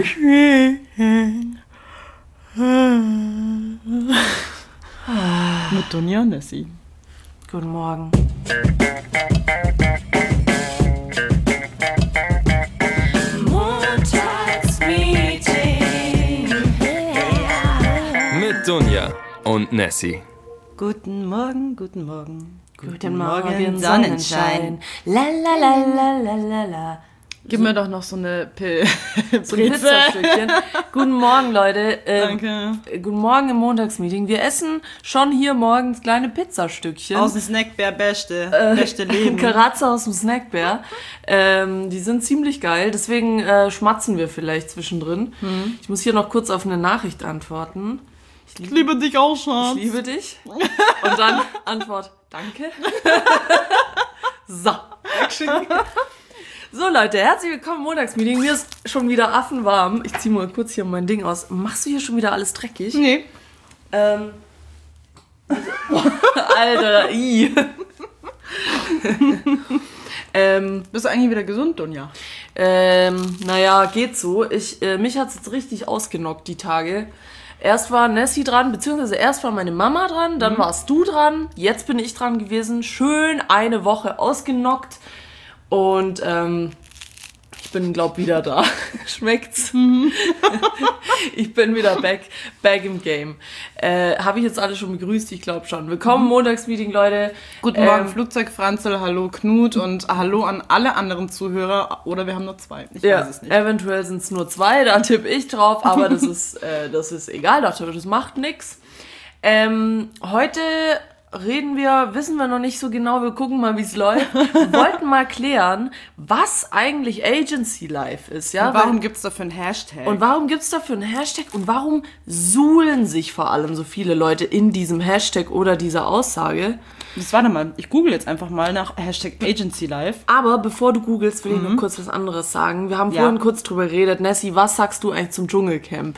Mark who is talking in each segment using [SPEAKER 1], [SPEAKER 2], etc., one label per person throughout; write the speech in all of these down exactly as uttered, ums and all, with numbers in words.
[SPEAKER 1] Mit Dunja und Nessie.
[SPEAKER 2] Guten Morgen.
[SPEAKER 3] Mit Dunja und Nessie.
[SPEAKER 1] Guten Morgen, guten Morgen.
[SPEAKER 2] Guten, guten Morgen, Morgen, Sonnenschein. La la la la la la la.
[SPEAKER 1] Gib mir doch noch so eine Pil-
[SPEAKER 2] so ein Pizzastückchen. Guten Morgen, Leute. Ähm,
[SPEAKER 1] Danke.
[SPEAKER 2] Guten Morgen im Montagsmeeting. Wir essen schon hier morgens kleine Pizzastückchen.
[SPEAKER 1] Aus dem Snackbär, beste, äh, beste Leben.
[SPEAKER 2] Karatze aus dem Snackbär. Ähm, die sind ziemlich geil, deswegen äh, schmatzen wir vielleicht zwischendrin. Hm. Ich muss hier noch kurz auf eine Nachricht antworten.
[SPEAKER 1] Ich liebe, ich liebe dich auch, Schatz.
[SPEAKER 2] Ich liebe dich. Und dann Antwort, danke. So, Action. So Leute, herzlich willkommen im Montagsmeeting. Mir ist schon wieder affenwarm. Ich ziehe mal kurz hier mein Ding aus. Machst du hier schon wieder alles dreckig?
[SPEAKER 1] Nee.
[SPEAKER 2] Ähm. Alter, i. ähm,
[SPEAKER 1] Bist du eigentlich wieder gesund, Dunja?
[SPEAKER 2] Ähm, naja, geht so. Ich, äh, mich hat's jetzt richtig ausgenockt, die Tage. Erst war Nessie dran, beziehungsweise erst war meine Mama dran, dann mhm. warst du dran, jetzt bin ich dran gewesen. Schön eine Woche ausgenockt. Und ähm, ich bin, glaub, wieder da. Schmeckt's? Mhm. Ich bin wieder back, back im Game. Äh, Habe ich jetzt alle schon begrüßt? Ich glaube schon. Willkommen im Montagsmeeting, Leute.
[SPEAKER 1] Guten ähm, Morgen, Flugzeugfranzel, hallo Knut und hallo an alle anderen Zuhörer. Oder wir haben nur zwei. Ich
[SPEAKER 2] ja,
[SPEAKER 1] weiß es nicht.
[SPEAKER 2] Eventuell sind es nur zwei, da tippe ich drauf, aber das ist, äh, das ist egal, das macht nix. Ähm, heute reden wir, wissen wir noch nicht so genau, wir gucken mal, wie es läuft. Wir wollten mal klären, was eigentlich Agency Life ist. Ja?
[SPEAKER 1] Und warum gibt es dafür einen Hashtag?
[SPEAKER 2] Und warum gibt es dafür einen Hashtag? Und warum suhlen sich vor allem so viele Leute in diesem Hashtag oder dieser Aussage?
[SPEAKER 1] Das warte mal, ich google jetzt einfach mal nach Hashtag Agency Life.
[SPEAKER 2] Aber bevor du googelst, will ich mhm. noch kurz was anderes sagen. Wir haben ja. vorhin kurz drüber geredet. Nessie, was sagst du eigentlich zum Dschungelcamp?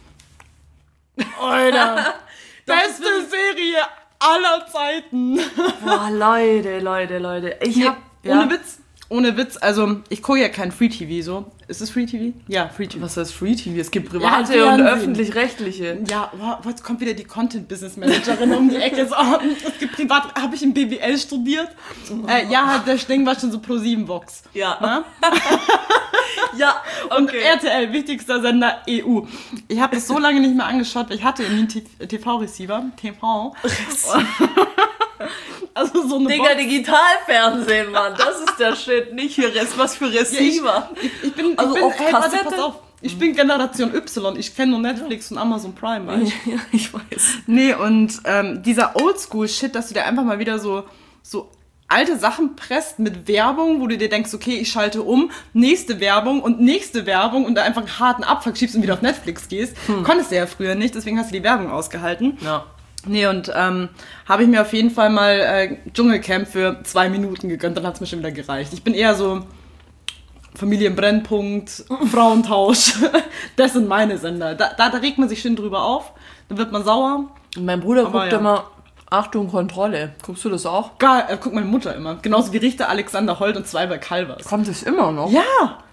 [SPEAKER 1] Alter, beste Serie aller Zeiten.
[SPEAKER 2] Boah, Leute, Leute, Leute. Ich
[SPEAKER 1] nee,
[SPEAKER 2] hab...
[SPEAKER 1] Ohne
[SPEAKER 2] ja.
[SPEAKER 1] Witz, ohne Witz, also ich gucke ja kein Free-T V so. Ist es Free-T V? Ja, Free-T V.
[SPEAKER 2] Was heißt Free-T V? Es gibt private
[SPEAKER 1] ja,
[SPEAKER 2] und öffentlich-rechtliche.
[SPEAKER 1] Ja, wow, jetzt kommt wieder die Content-Business-Managerin um die Ecke. So, es gibt privat, habe ich in B W L studiert? Äh, ja, halt, das Ding war schon so Pro sieben Vox.
[SPEAKER 2] Ja.
[SPEAKER 1] Ne?
[SPEAKER 2] Ja, okay.
[SPEAKER 1] Und R T L, wichtigster Sender E U. Ich habe das so lange nicht mehr angeschaut, weil ich hatte irgendwie einen T V-Receiver. T V. Also so eine
[SPEAKER 2] Digga,
[SPEAKER 1] Box.
[SPEAKER 2] Digitalfernsehen, Mann. Das ist der Shit. Nicht hier Rest, was für Receiver.
[SPEAKER 1] Ja, ich, ich, ich bin,
[SPEAKER 2] also
[SPEAKER 1] ich bin,
[SPEAKER 2] auf
[SPEAKER 1] hey,
[SPEAKER 2] Kassette.
[SPEAKER 1] warte, pass auf. Ich bin Generation Y. Ich kenne nur Netflix und Amazon Prime, weißt du?
[SPEAKER 2] Ja, ich weiß.
[SPEAKER 1] Nee, und ähm, dieser Oldschool-Shit, dass du dir einfach mal wieder so, so alte Sachen presst mit Werbung, wo du dir denkst, okay, ich schalte um, nächste Werbung und nächste Werbung und da einfach einen harten Abfuck schiebst und wieder auf Netflix gehst. Hm. Konntest du ja früher nicht, deswegen hast du die Werbung ausgehalten.
[SPEAKER 2] Ja.
[SPEAKER 1] Nee, und ähm, habe ich mir auf jeden Fall mal äh, Dschungelcamp für zwei Minuten gegönnt, dann hat es mir schon wieder gereicht. Ich bin eher so Familienbrennpunkt, Frauentausch. Das sind meine Sender. Da, da, da regt man sich schön drüber auf, dann wird man sauer.
[SPEAKER 2] Und mein Bruder
[SPEAKER 1] Aber
[SPEAKER 2] guckt
[SPEAKER 1] ja.
[SPEAKER 2] immer, Achtung, Kontrolle. Guckst du das auch?
[SPEAKER 1] Geil, äh, guckt meine Mutter immer. Genauso wie Richter Alexander Holt und zwei bei Calvas.
[SPEAKER 2] Kommt es immer noch?
[SPEAKER 1] Ja!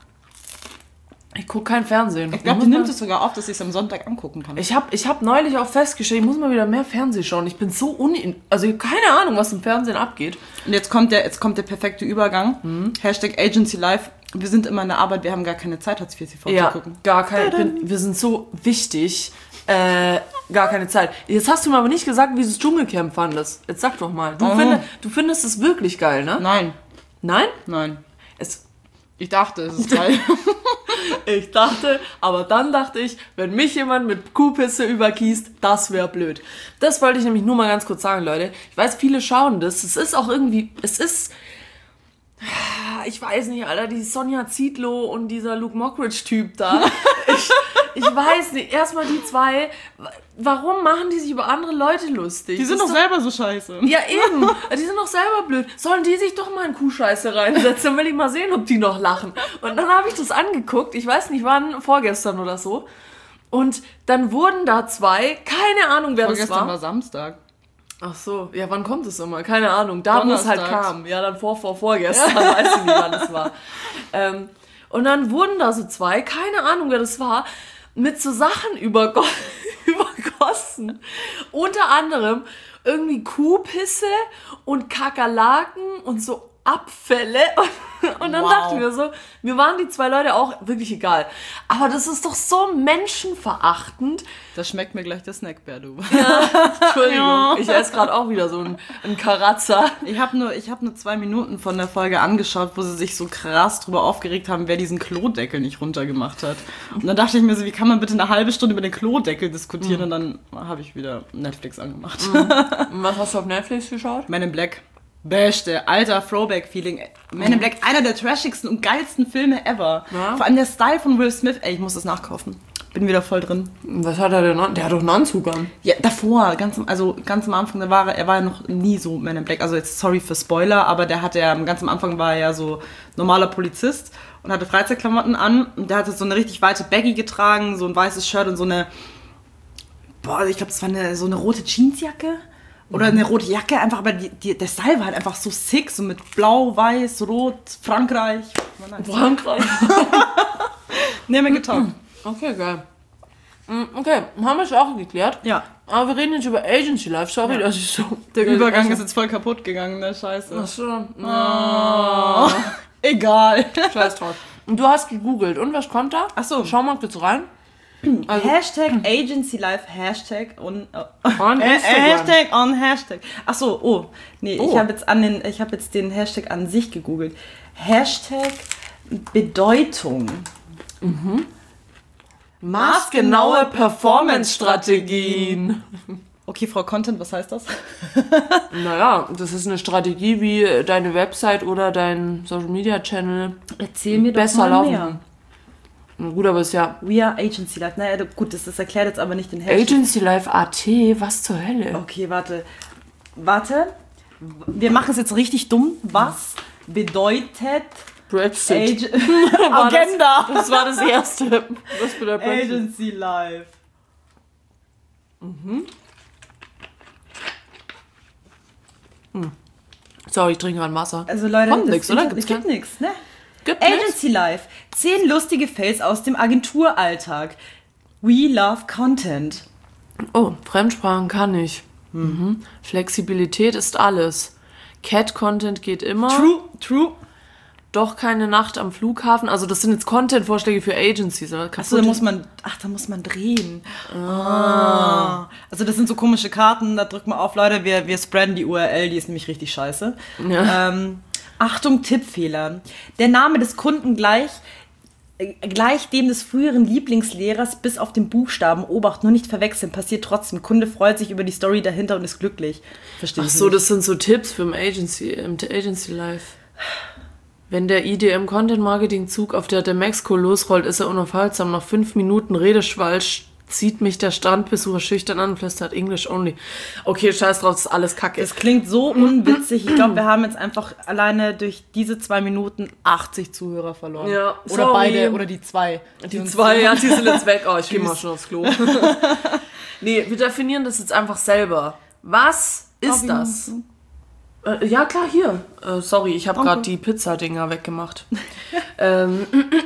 [SPEAKER 2] Ich gucke kein Fernsehen.
[SPEAKER 1] Ich glaube, die nimmt es sogar auf, dass ich es am Sonntag angucken kann.
[SPEAKER 2] Ich habe ich hab neulich auch festgestellt, ich muss mal wieder mehr Fernsehen schauen. Ich bin so unin... Also ich habe keine Ahnung, was im Fernsehen abgeht.
[SPEAKER 1] Und jetzt kommt der, jetzt kommt der perfekte Übergang. Mhm. Hashtag Agency Life. Wir sind immer in der Arbeit, wir haben gar keine Zeit, Hartz vier T V
[SPEAKER 2] ja,
[SPEAKER 1] zu gucken.
[SPEAKER 2] Gar keine... Bin, wir sind so wichtig. Äh, gar keine Zeit. Jetzt hast du mir aber nicht gesagt, wie du das Dschungelcamp fandest. Jetzt sag doch mal. Du,
[SPEAKER 1] oh.
[SPEAKER 2] finde, du findest es wirklich geil, ne?
[SPEAKER 1] Nein.
[SPEAKER 2] Nein?
[SPEAKER 1] Nein.
[SPEAKER 2] Es...
[SPEAKER 1] Ich dachte, es ist geil.
[SPEAKER 2] Ich dachte, aber dann dachte ich, wenn mich jemand mit Kuhpisse übergießt, das wäre blöd. Das wollte ich nämlich nur mal ganz kurz sagen, Leute. Ich weiß, viele schauen das. Es ist auch irgendwie, es ist, ich weiß nicht, Alter, die Sonja Zietlow und dieser Luke Mockridge-Typ da. Ich, ich weiß nicht, erstmal die zwei, warum machen die sich über andere Leute lustig?
[SPEAKER 1] Die sind doch selber so scheiße.
[SPEAKER 2] Ja, eben. Die sind doch selber blöd. Sollen die sich doch mal in Kuhscheiße reinsetzen? Dann will ich mal sehen, ob die noch lachen. Und dann habe ich das angeguckt. Ich weiß nicht wann, vorgestern oder so. Und dann wurden da zwei, keine Ahnung, wer
[SPEAKER 1] vorgestern
[SPEAKER 2] das war.
[SPEAKER 1] war Samstag.
[SPEAKER 2] Ach so, ja, wann kommt es immer? Keine Ahnung. Da, wo es halt kam. Ja, dann vor, vor, vorgestern. Weiß ich nicht, wann es war. Ähm, Und dann wurden da so zwei, keine Ahnung, wer das war, mit so Sachen übergo- übergossen. Unter anderem irgendwie Kuhpisse und Kakerlaken und so Abfälle. Und dann
[SPEAKER 1] Wow.
[SPEAKER 2] dachten wir so, mir waren die zwei Leute auch wirklich egal. Aber das ist doch so menschenverachtend.
[SPEAKER 1] Da schmeckt mir gleich der Snackbär, du.
[SPEAKER 2] Entschuldigung,
[SPEAKER 1] Ja.
[SPEAKER 2] ich esse gerade auch wieder so einen, einen Karazza.
[SPEAKER 1] Ich habe nur, ich hab nur zwei Minuten von der Folge angeschaut, wo sie sich so krass drüber aufgeregt haben, wer diesen Klodeckel nicht runtergemacht hat. Und dann dachte ich mir so, wie kann man bitte eine halbe Stunde über den Klodeckel diskutieren? Mhm. Und dann habe ich wieder Netflix angemacht.
[SPEAKER 2] Mhm. Was hast du auf Netflix geschaut?
[SPEAKER 1] Men in Black. Beste, alter Throwback-Feeling. Men in Black, einer der trashigsten und geilsten Filme ever.
[SPEAKER 2] Ja.
[SPEAKER 1] Vor allem der Style von Will Smith. Ey, ich muss das nachkaufen. Bin wieder voll drin.
[SPEAKER 2] Was hat er denn an? Der hat doch einen Anzug an.
[SPEAKER 1] Ja, davor, ganz, am- also ganz am Anfang, da war er, er war ja noch nie so Men in Black. Also jetzt sorry für Spoiler, aber der hatte ja, ganz am Anfang war er ja so normaler Polizist und hatte Freizeitklamotten an. Und der hatte so eine richtig weite Baggy getragen, so ein weißes Shirt und so eine, boah, ich glaube, das war eine, so eine rote Jeansjacke. Oder eine rote Jacke, einfach, aber die, die, der Style war halt einfach so sick, so mit blau, weiß, rot, Frankreich. War nice.
[SPEAKER 2] Frankreich.
[SPEAKER 1] Nee, mir getaugt.
[SPEAKER 2] Okay, geil. Mm, Okay, haben wir es auch geklärt.
[SPEAKER 1] Ja.
[SPEAKER 2] Aber wir reden jetzt über Agency Life. Sorry, dass ich so...
[SPEAKER 1] Der Übergang ist jetzt voll kaputt gegangen, ne Scheiße.
[SPEAKER 2] Achso.
[SPEAKER 1] Oh. Egal.
[SPEAKER 2] Scheiß drauf. Und du hast gegoogelt. Und was kommt da?
[SPEAKER 1] Ach so.
[SPEAKER 2] Schau mal kurz rein. Also,
[SPEAKER 1] Hashtag Agency Life, Hashtag und
[SPEAKER 2] On
[SPEAKER 1] äh,
[SPEAKER 2] Instagram.
[SPEAKER 1] Hashtag on Hashtag. Ach so, oh. Nee,
[SPEAKER 2] Oh.
[SPEAKER 1] ich habe jetzt an den ich habe jetzt den Hashtag an sich gegoogelt. Hashtag Bedeutung.
[SPEAKER 2] maßgenaue Performance-Strategien.
[SPEAKER 1] Okay, Frau Content, was heißt das?
[SPEAKER 2] Naja, das ist eine Strategie, wie deine Website oder dein Social-Media-Channel
[SPEAKER 1] Erzähl mir doch
[SPEAKER 2] besser
[SPEAKER 1] mal
[SPEAKER 2] laufen.
[SPEAKER 1] mehr.
[SPEAKER 2] Na gut, aber ist ja
[SPEAKER 1] We are Agency Life. Naja, gut, das, das erklärt jetzt aber nicht den Hashtag.
[SPEAKER 2] Agency Life A T, was zur Hölle?
[SPEAKER 1] Okay, warte. Warte. Wir machen es jetzt richtig dumm. Was bedeutet
[SPEAKER 2] Brexit.
[SPEAKER 1] Ag-
[SPEAKER 2] War das-
[SPEAKER 1] Agenda?
[SPEAKER 2] Das war das erste. Was für der Brexit?
[SPEAKER 1] Agency Life.
[SPEAKER 2] Sorry, ich trinke gerade Wasser.
[SPEAKER 1] Also Leute,
[SPEAKER 2] Kommt
[SPEAKER 1] das
[SPEAKER 2] nix, oder?
[SPEAKER 1] Internet-
[SPEAKER 2] Gibt's
[SPEAKER 1] gibt
[SPEAKER 2] kein-
[SPEAKER 1] nichts, ne?
[SPEAKER 2] Gibt nix?
[SPEAKER 1] Agency Life. Zehn lustige Fails aus dem Agenturalltag. We love Content.
[SPEAKER 2] Oh, Fremdsprachen kann ich. Mhm. Flexibilität ist alles. Cat-Content geht immer.
[SPEAKER 1] True, true.
[SPEAKER 2] Doch keine Nacht am Flughafen. Also das sind jetzt Content-Vorschläge für Agencies. Aber
[SPEAKER 1] Achso, da muss man, ach, da muss man drehen. Ah. Also das sind so komische Karten, da drückt man auf, Leute, wir, wir spreaden die U R L, die ist nämlich richtig scheiße.
[SPEAKER 2] Ja.
[SPEAKER 1] Ähm, Achtung, Tippfehler. Der Name des Kunden gleich, äh, gleich dem des früheren Lieblingslehrers bis auf den Buchstaben. Obacht, nur nicht verwechseln, passiert trotzdem. Kunde freut sich über die Story dahinter und ist glücklich. Verstehe
[SPEAKER 2] Ach
[SPEAKER 1] ich
[SPEAKER 2] so,
[SPEAKER 1] nicht.
[SPEAKER 2] das sind so Tipps für im Agency, im Agency Life. Wenn der I D M-Content-Marketing-Zug auf der Demexco losrollt, ist er unaufhaltsam. Nach fünf Minuten Redeschwall zieht mich der Strandbesucher schüchtern an und flüstert English only. Okay, scheiß drauf, das ist alles Kacke.
[SPEAKER 1] Es klingt so unwitzig. Ich glaube, wir haben jetzt einfach alleine durch diese zwei Minuten achtzig Zuhörer verloren.
[SPEAKER 2] Ja,
[SPEAKER 1] oder
[SPEAKER 2] sorry.
[SPEAKER 1] beide, oder die zwei.
[SPEAKER 2] Die
[SPEAKER 1] uns-
[SPEAKER 2] zwei, ja, die sind jetzt weg. Oh, ich geh mal
[SPEAKER 1] Tschüss.
[SPEAKER 2] schon aufs Klo. Nee, wir definieren das jetzt einfach selber. Was ist
[SPEAKER 1] wie
[SPEAKER 2] das? Äh, ja, klar, hier. Äh, sorry, ich habe
[SPEAKER 1] Danke.
[SPEAKER 2] gerade die Pizzadinger weggemacht. ähm,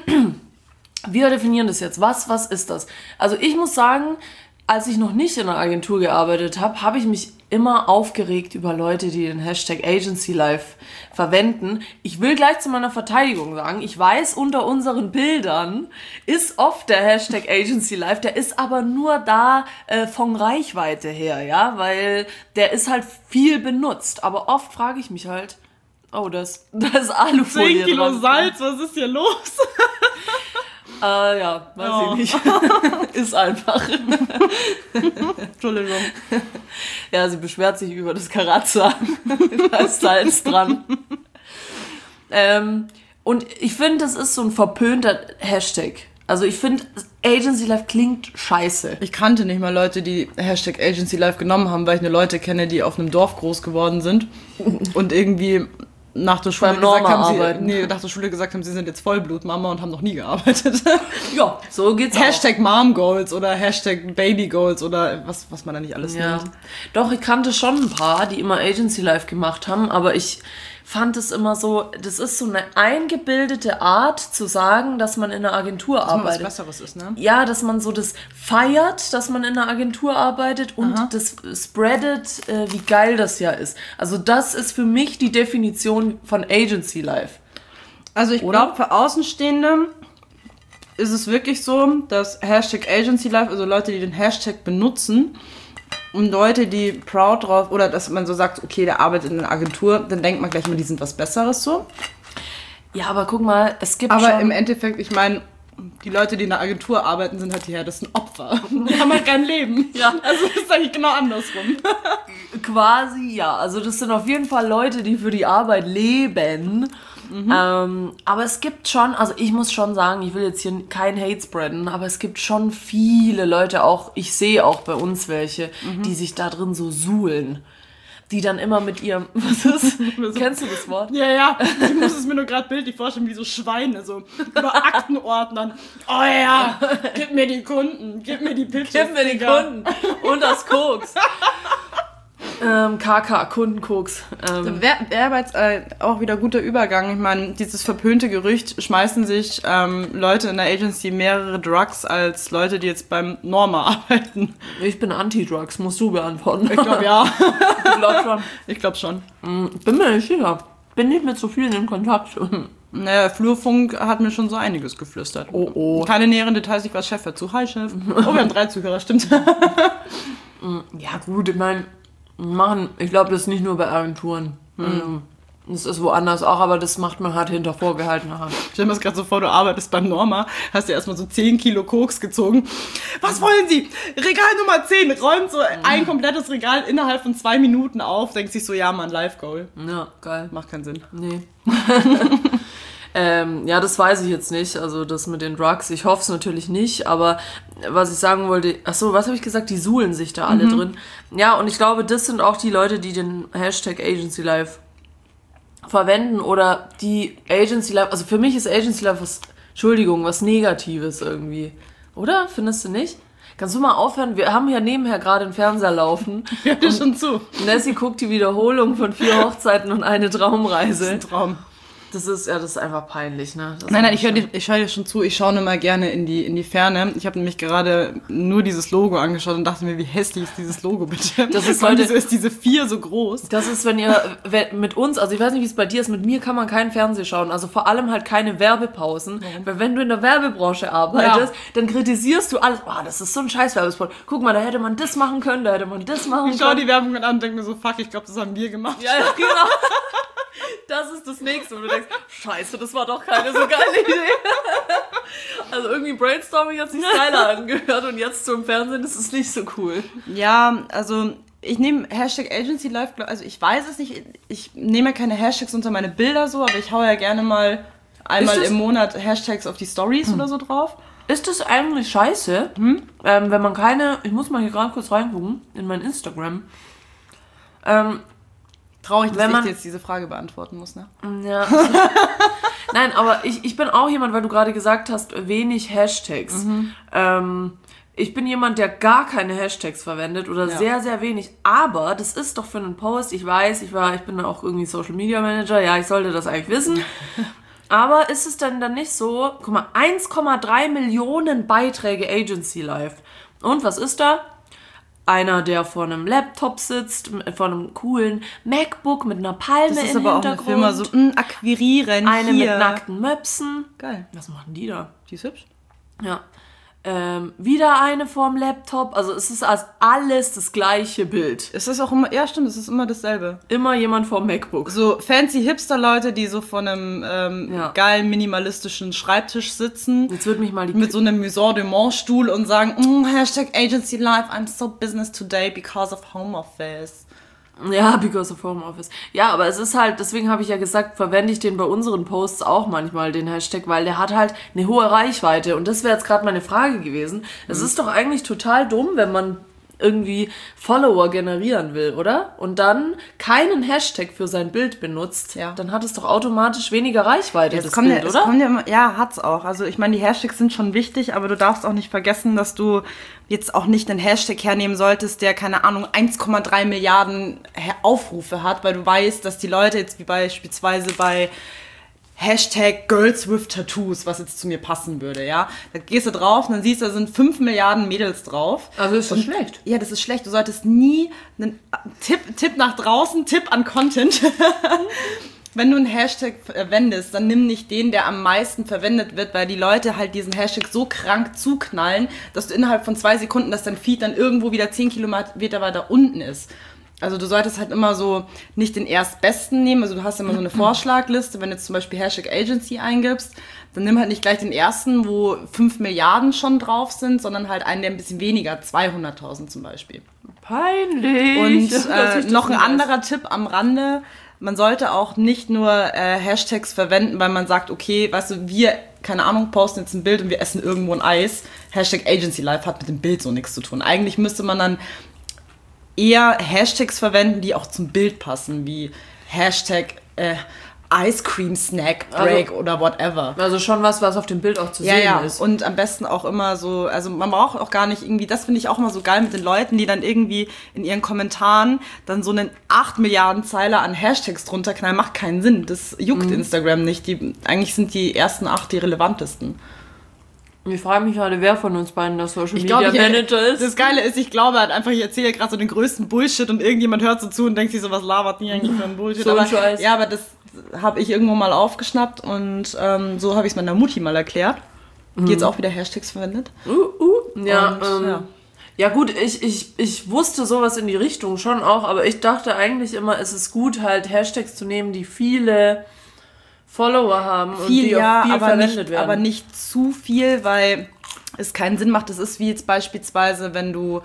[SPEAKER 2] wir definieren das jetzt. Was, was ist das? Also ich muss sagen, als ich noch nicht in einer Agentur gearbeitet habe, habe ich mich immer aufgeregt über Leute, die den Hashtag Agency Life verwenden. Ich will gleich zu meiner Verteidigung sagen, ich weiß, unter unseren Bildern ist oft der Hashtag Agency Life, der ist aber nur da äh, von Reichweite her, ja, weil der ist halt viel benutzt. Aber oft frage ich mich halt, oh, das, das ist Alufolie
[SPEAKER 1] zehn Kilo
[SPEAKER 2] dran.
[SPEAKER 1] Salz, was ist hier los?
[SPEAKER 2] Äh, ja, weiß
[SPEAKER 1] Ja.
[SPEAKER 2] ich nicht. Ist einfach.
[SPEAKER 1] Entschuldigung.
[SPEAKER 2] Ja, sie beschwert sich über das Karazza. Da ist Salz dran. ähm, und ich finde, das ist so ein verpönter Hashtag. Also ich finde, Agency Life klingt scheiße.
[SPEAKER 1] Ich kannte nicht mal Leute, die Hashtag Agency Life genommen haben, weil ich eine Leute kenne, die auf einem Dorf groß geworden sind und irgendwie nach der Schule
[SPEAKER 2] Beim
[SPEAKER 1] gesagt
[SPEAKER 2] Norma
[SPEAKER 1] haben, sie,
[SPEAKER 2] arbeiten.
[SPEAKER 1] nee, nach der Schule gesagt haben, sie sind jetzt Vollblutmama und haben noch nie gearbeitet.
[SPEAKER 2] Ja, so geht's
[SPEAKER 1] Hashtag Mom Goals oder Hashtag Baby Goals oder was, was man da nicht alles
[SPEAKER 2] auch. Ja.
[SPEAKER 1] nennt.
[SPEAKER 2] Doch, ich kannte schon ein paar, die immer Agency Life gemacht haben, aber ich fand es immer so, das ist so eine eingebildete Art zu sagen, dass man in einer Agentur
[SPEAKER 1] dass man
[SPEAKER 2] arbeitet.
[SPEAKER 1] was Besseres ist, ne?
[SPEAKER 2] Ja, dass man so das feiert, dass man in einer Agentur arbeitet und
[SPEAKER 1] Aha.
[SPEAKER 2] das spreadet, äh, wie geil das ja ist. Also das ist für mich die Definition von Agency Life.
[SPEAKER 1] Also ich glaube, für Außenstehende ist es wirklich so, dass Hashtag Agency Life, also Leute, die den Hashtag benutzen und Leute, die proud drauf, oder dass man so sagt, okay, der arbeitet in einer Agentur, dann denkt man gleich mal, die sind was Besseres so.
[SPEAKER 2] Ja, aber guck mal, es gibt
[SPEAKER 1] Aber
[SPEAKER 2] schon...
[SPEAKER 1] im Endeffekt, ich meine, die Leute, die in der Agentur arbeiten, sind halt die härtesten Opfer. Die haben halt kein Leben.
[SPEAKER 2] Ja.
[SPEAKER 1] Also das ist eigentlich genau andersrum.
[SPEAKER 2] Quasi, ja. Also das sind auf jeden Fall Leute, die für die Arbeit leben. Mhm. Ähm, aber es gibt schon, also ich muss schon sagen, ich will jetzt hier kein Hate spreaden, aber es gibt schon viele Leute auch, ich sehe auch bei uns welche, mhm. die sich da drin so suhlen. Die dann immer mit ihrem, was ist? Kennst du das Wort?
[SPEAKER 1] Ja, ja, ich muss es mir nur gerade bildlich vorstellen, wie so Schweine, so über Aktenordnern. Oh ja, gib mir die Kunden, gib mir die Pitches.
[SPEAKER 2] Gib mir die
[SPEAKER 1] Digga.
[SPEAKER 2] Kunden und das Koks. ähm, K K, Kundenkoks. Ähm.
[SPEAKER 1] Wäre wär aber jetzt äh, auch wieder guter Übergang. Ich meine, dieses verpönte Gerücht, schmeißen sich ähm, Leute in der Agency mehrere Drugs als Leute, die jetzt beim Norma arbeiten.
[SPEAKER 2] Ich bin Anti-Drugs, musst du beantworten.
[SPEAKER 1] Ich glaube ja.
[SPEAKER 2] Ich glaube schon.
[SPEAKER 1] Ich glaube schon.
[SPEAKER 2] Bin mir nicht sicher. Bin nicht mit so vielen in Kontakt.
[SPEAKER 1] Naja, Flurfunk hat mir schon so einiges geflüstert.
[SPEAKER 2] Oh, oh.
[SPEAKER 1] Keine näheren Details, ich war Chef dazu. Hi, Chef. Oh, wir haben drei Zuhörer, stimmt.
[SPEAKER 2] Ja gut, ich meine, machen, ich glaube, das ist nicht nur bei Agenturen. Mhm. Das ist woanders auch, aber das macht man halt hinter vorgehaltener Hand.
[SPEAKER 1] Stell dir das gerade so vor, du arbeitest beim Norma, hast dir erstmal so zehn Kilo Koks gezogen. Was wollen Sie? Regal Nummer zehn, räumt so ein komplettes Regal innerhalb von zwei Minuten auf, denkt sich so, ja Mann, Life Goal.
[SPEAKER 2] Ja, geil.
[SPEAKER 1] Macht keinen Sinn.
[SPEAKER 2] Nee. ähm, ja, das weiß ich jetzt nicht, also das mit den Drugs, ich hoffe es natürlich nicht, aber was ich sagen wollte, achso, was habe ich gesagt, die suhlen sich da alle mhm. drin. Ja, und ich glaube, das sind auch die Leute, die den Hashtag Agency Life verwenden oder die Agency Life, also für mich ist Agency Life was, Entschuldigung, was Negatives irgendwie. Oder? Findest du nicht? Kannst du mal aufhören? Wir haben ja nebenher gerade einen Fernseher laufen.
[SPEAKER 1] Ja, dir schon zu.
[SPEAKER 2] Nessie guckt die Wiederholung von vier Hochzeiten und eine Traumreise.
[SPEAKER 1] Das ist ein Traum.
[SPEAKER 2] Das ist, ja, das ist einfach peinlich, ne? Das
[SPEAKER 1] nein, nein, ich höre dir, ich hör dir schon zu. Ich schaue immer gerne in die, in die Ferne. Ich habe nämlich gerade nur dieses Logo angeschaut und dachte mir, wie hässlich ist dieses Logo bitte. Das ist heute, ist diese vier so groß.
[SPEAKER 2] Das ist, wenn ihr wenn, mit uns, also ich weiß nicht, wie es bei dir ist, mit mir kann man keinen Fernsehen schauen. Also vor allem halt keine Werbepausen. Mhm. Weil wenn du in der Werbebranche arbeitest, ja. dann kritisierst du alles. Oh, das ist so ein scheiß Werbespot. Guck mal, da hätte man das machen können, da hätte man das machen
[SPEAKER 1] ich
[SPEAKER 2] können.
[SPEAKER 1] Ich schaue die Werbung an und denke mir so, fuck, ich glaube, das haben wir gemacht.
[SPEAKER 2] Ja, ja, genau. Das ist das Nächste, wo du denkst, scheiße, das war doch keine so geile Idee. Also irgendwie Brainstorming hat sich geiler angehört und jetzt zum Fernsehen ist es nicht so cool.
[SPEAKER 1] Ja, also ich nehme Hashtag Agency Life, also ich weiß es nicht, ich nehme ja keine Hashtags unter meine Bilder so, aber ich hau ja gerne mal einmal im Monat Hashtags auf die Stories hm. oder so drauf.
[SPEAKER 2] Ist das eigentlich scheiße, hm? ähm, wenn man keine, ich muss mal hier gerade kurz reingucken, in mein Instagram, ähm,
[SPEAKER 1] traurig, dass
[SPEAKER 2] wenn man,
[SPEAKER 1] ich dir jetzt diese Frage beantworten muss, ne?
[SPEAKER 2] Ja. Nein, aber ich, ich bin auch jemand, weil du gerade gesagt hast, wenig Hashtags. Mhm. Ähm, ich bin jemand, der gar keine Hashtags verwendet oder ja. sehr, sehr wenig. Aber das ist doch für einen Post, ich weiß, ich war, ich bin auch irgendwie Social Media Manager, ja, ich sollte das eigentlich wissen. Aber ist es denn dann nicht so, guck mal, eins Komma drei Millionen Beiträge Agency Life. Und was ist da? Einer, der vor einem Laptop sitzt, vor einem coolen MacBook mit einer Palme im Hintergrund. Das ist aber auch eine Firma,
[SPEAKER 1] so mh, akquirieren
[SPEAKER 2] Eine
[SPEAKER 1] hier.
[SPEAKER 2] mit nackten Möpsen.
[SPEAKER 1] Geil.
[SPEAKER 2] Was machen die da?
[SPEAKER 1] Die ist hübsch.
[SPEAKER 2] Ja. Ähm, wieder eine vorm Laptop. Also es ist als alles das gleiche Bild.
[SPEAKER 1] Es ist auch immer, ja stimmt, es ist immer dasselbe.
[SPEAKER 2] Immer jemand vorm MacBook.
[SPEAKER 1] So fancy Hipster-Leute, die so vor einem ähm, ja. geilen, minimalistischen Schreibtisch sitzen.
[SPEAKER 2] Jetzt wird mich mal die...
[SPEAKER 1] Mit so einem Maison de Monde-Stuhl und sagen, mm, Hashtag Agency Life, I'm so business today because of home office.
[SPEAKER 2] Ja, because of home office. Ja, aber es ist halt, deswegen habe ich ja gesagt, verwende ich den bei unseren Posts auch manchmal, den Hashtag, weil der hat halt eine hohe Reichweite. Und das wäre jetzt gerade meine Frage gewesen. Es mhm. ist doch eigentlich total dumm, wenn man irgendwie Follower generieren will, oder? Und dann keinen Hashtag für sein Bild benutzt,
[SPEAKER 1] Ja.
[SPEAKER 2] dann hat es doch automatisch weniger Reichweite,
[SPEAKER 1] Es
[SPEAKER 2] das
[SPEAKER 1] kommt,
[SPEAKER 2] Bild,
[SPEAKER 1] ja, es
[SPEAKER 2] oder?
[SPEAKER 1] kommt ja, immer, ja, hat's auch. Also ich meine, die Hashtags sind schon wichtig, aber du darfst auch nicht vergessen, dass du jetzt auch nicht einen Hashtag hernehmen solltest, der, keine Ahnung, eins Komma drei Milliarden Aufrufe hat, weil du weißt, dass die Leute jetzt wie beispielsweise bei Hashtag Girls with Tattoos, was jetzt zu mir passen würde, ja. Da gehst du drauf und dann siehst du, da sind fünf Milliarden Mädels drauf.
[SPEAKER 2] Also ist das
[SPEAKER 1] Und-
[SPEAKER 2] schlecht?
[SPEAKER 1] Ja, das ist schlecht. Du solltest nie einen Tipp, Tipp nach draußen, Tipp an Content. Wenn du einen Hashtag verwendest, dann nimm nicht den, der am meisten verwendet wird, weil die Leute halt diesen Hashtag so krank zuknallen, dass du innerhalb von zwei Sekunden, dass dein Feed dann irgendwo wieder zehn Kilometer weiter unten ist. Also du solltest halt immer so nicht den erstbesten nehmen, also du hast immer so eine Vorschlagliste, wenn du jetzt zum Beispiel Hashtag Agency eingibst, dann nimm halt nicht gleich den ersten, wo fünf Milliarden schon drauf sind, sondern halt einen, der ein bisschen weniger, zweihunderttausend zum Beispiel.
[SPEAKER 2] Peinlich.
[SPEAKER 1] Und
[SPEAKER 2] dass
[SPEAKER 1] äh,
[SPEAKER 2] ich das
[SPEAKER 1] noch ein
[SPEAKER 2] nicht weiß.
[SPEAKER 1] anderer Tipp am Rande, man sollte auch nicht nur äh, Hashtags verwenden, weil man sagt, okay, weißt du, wir, keine Ahnung, posten jetzt ein Bild und wir essen irgendwo ein Eis. Hashtag Agency Life hat mit dem Bild so nichts zu tun. Eigentlich müsste man dann eher Hashtags verwenden, die auch zum Bild passen, wie Hashtag äh, Ice Cream Snack Break
[SPEAKER 2] Also-
[SPEAKER 1] oder whatever.
[SPEAKER 2] Also schon was, was auf dem Bild auch zu
[SPEAKER 1] Ja,
[SPEAKER 2] sehen
[SPEAKER 1] ja,
[SPEAKER 2] ist.
[SPEAKER 1] und am besten auch immer so, also man braucht auch gar nicht irgendwie, das finde ich auch immer so geil mit den Leuten, die dann irgendwie in ihren Kommentaren dann so einen acht Milliarden Zeiler an Hashtags drunter knallen, macht keinen Sinn. Das juckt
[SPEAKER 2] Mhm.
[SPEAKER 1] Instagram nicht. Die, eigentlich sind die ersten acht die relevantesten.
[SPEAKER 2] Ich frage mich gerade, wer von uns beiden der Social
[SPEAKER 1] Ich
[SPEAKER 2] Media
[SPEAKER 1] glaube,
[SPEAKER 2] Manager ist.
[SPEAKER 1] das Geile ist, ich glaube halt einfach, ich erzähle gerade so den größten Bullshit und irgendjemand hört so zu und denkt sich so, was labert die eigentlich für ein Bullshit.
[SPEAKER 2] So ein
[SPEAKER 1] aber,
[SPEAKER 2] Scheiß.
[SPEAKER 1] ja, aber das habe ich irgendwo mal aufgeschnappt und ähm, so habe ich es meiner Mutti mal erklärt, die jetzt auch wieder Hashtags verwendet.
[SPEAKER 2] Uh, uh. Ja,
[SPEAKER 1] Und,
[SPEAKER 2] ähm,
[SPEAKER 1] ja.
[SPEAKER 2] ja gut, ich, ich, ich wusste sowas in die Richtung schon auch, aber ich dachte eigentlich immer, es ist gut, halt Hashtags zu nehmen, die viele Follower haben und
[SPEAKER 1] Viel,
[SPEAKER 2] die
[SPEAKER 1] ja,
[SPEAKER 2] auch viel
[SPEAKER 1] aber
[SPEAKER 2] verwendet
[SPEAKER 1] nicht,
[SPEAKER 2] werden.
[SPEAKER 1] aber nicht zu viel, weil es keinen Sinn macht. Das ist wie jetzt beispielsweise, wenn du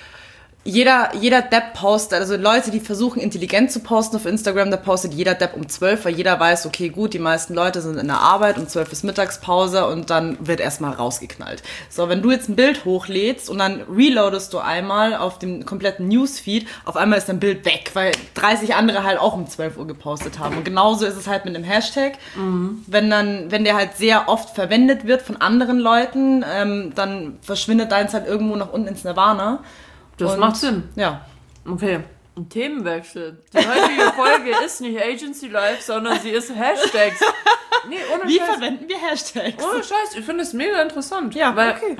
[SPEAKER 1] jeder, jeder Depp postet, also Leute, die versuchen intelligent zu posten auf Instagram, da postet jeder Depp um zwölf, weil jeder weiß, okay, gut, die meisten Leute sind in der Arbeit, um zwölf ist Mittagspause und dann wird erstmal rausgeknallt. So, wenn du jetzt ein Bild hochlädst und dann reloadest du einmal auf dem kompletten Newsfeed, auf einmal ist dein Bild weg, weil dreißig andere halt auch um zwölf Uhr gepostet haben. Und genauso ist es halt mit einem Hashtag. Mhm. Wenn dann, wenn der halt sehr oft verwendet wird von anderen Leuten, ähm, dann verschwindet deins halt irgendwo nach unten ins Nirvana.
[SPEAKER 2] Das
[SPEAKER 1] Und-
[SPEAKER 2] macht Sinn.
[SPEAKER 1] Ja.
[SPEAKER 2] Okay. Ein Themenwechsel. Die heutige Folge ist nicht Agency Life, sondern sie ist Hashtags. Nee, ohne
[SPEAKER 1] Wie
[SPEAKER 2] Scheiß.
[SPEAKER 1] verwenden wir Hashtags?
[SPEAKER 2] Ohne Scheiß, ich finde es mega interessant.
[SPEAKER 1] Ja,
[SPEAKER 2] weil,
[SPEAKER 1] okay.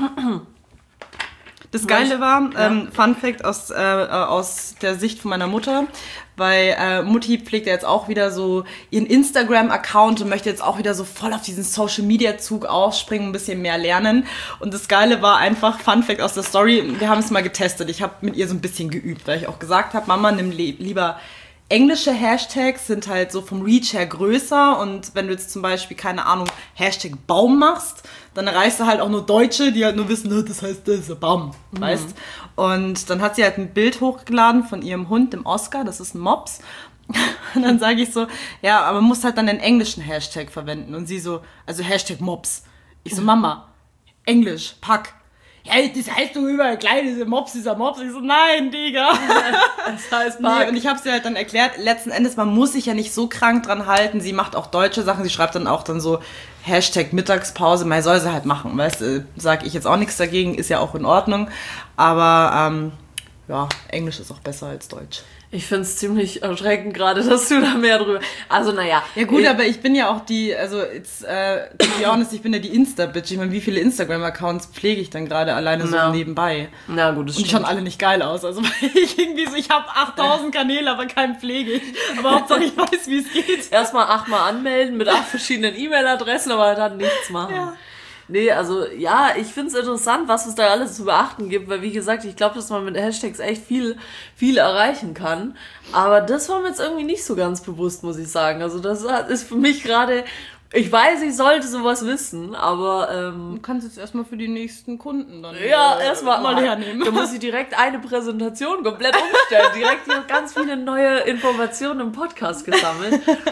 [SPEAKER 1] Das Geile war, ähm, Fun Fact aus, äh, aus der Sicht von meiner Mutter, weil äh, Mutti pflegt ja jetzt auch wieder so ihren Instagram-Account und möchte jetzt auch wieder so voll auf diesen Social-Media-Zug aufspringen, ein bisschen mehr lernen. Und das Geile war einfach, Fun Fact aus der Story, wir haben es mal getestet. Ich habe mit ihr so ein bisschen geübt, weil ich auch gesagt habe, Mama, nimm li- lieber englische Hashtags, sind halt so vom Reach her größer und wenn du jetzt zum Beispiel, keine Ahnung, Hashtag Baum machst, dann erreichst du halt auch nur Deutsche, die halt nur wissen, "Oh, das heißt, das ist ein Baum", mhm. weißt? Und dann hat sie halt ein Bild hochgeladen von ihrem Hund, dem Oscar, das ist ein Mops. Und dann sage ich so, ja, aber man muss halt dann den englischen Hashtag verwenden. Und sie so, also Hashtag Mops. Ich so, Mama, Englisch, pack. Ja, das heißt doch überall gleich, dieser Mops, dieser Mops. Ich so, nein, Digga.
[SPEAKER 2] das heißt,
[SPEAKER 1] Nee, und ich habe sie halt dann erklärt, letzten Endes, man muss sich ja nicht so krank dran halten. Sie macht auch deutsche Sachen, sie schreibt dann auch dann so Hashtag Mittagspause, man soll sie halt machen, weißt du, sage ich jetzt auch nichts dagegen, ist ja auch in Ordnung. Aber ähm, ja, Englisch ist auch besser als Deutsch.
[SPEAKER 2] Ich finde es ziemlich erschreckend gerade, dass du da mehr drüber... Also, naja.
[SPEAKER 1] Ja gut,
[SPEAKER 2] ich,
[SPEAKER 1] aber ich bin ja auch die, also jetzt, äh, to be honest, ich bin ja die Insta-Bitch. Ich meine, wie viele Instagram-Accounts pflege ich dann gerade alleine so
[SPEAKER 2] Ja.
[SPEAKER 1] nebenbei?
[SPEAKER 2] Na gut, das
[SPEAKER 1] Und die schauen alle nicht geil aus. Also weil ich irgendwie so, ich habe achttausend Kanäle, aber keinen pflege ich. Aber Hauptsache ich weiß, wie es geht.
[SPEAKER 2] Erstmal achtmal anmelden mit acht verschiedenen E-Mail-Adressen, aber dann nichts machen.
[SPEAKER 1] Ja.
[SPEAKER 2] Nee, also ja, ich finde es interessant, was es da alles zu beachten gibt, weil wie gesagt, ich glaube, dass man mit Hashtags echt viel, viel erreichen kann. Aber das war mir jetzt irgendwie nicht so ganz bewusst, muss ich sagen. Also das ist für mich gerade, ich weiß, ich sollte sowas wissen, aber ähm,
[SPEAKER 1] Du kannst jetzt erstmal für die nächsten Kunden dann
[SPEAKER 2] ja,
[SPEAKER 1] äh,
[SPEAKER 2] erstmal
[SPEAKER 1] mal hernehmen.
[SPEAKER 2] Da muss ich direkt eine Präsentation komplett umstellen. Direkt hier ganz viele neue Informationen im Podcast gesammelt.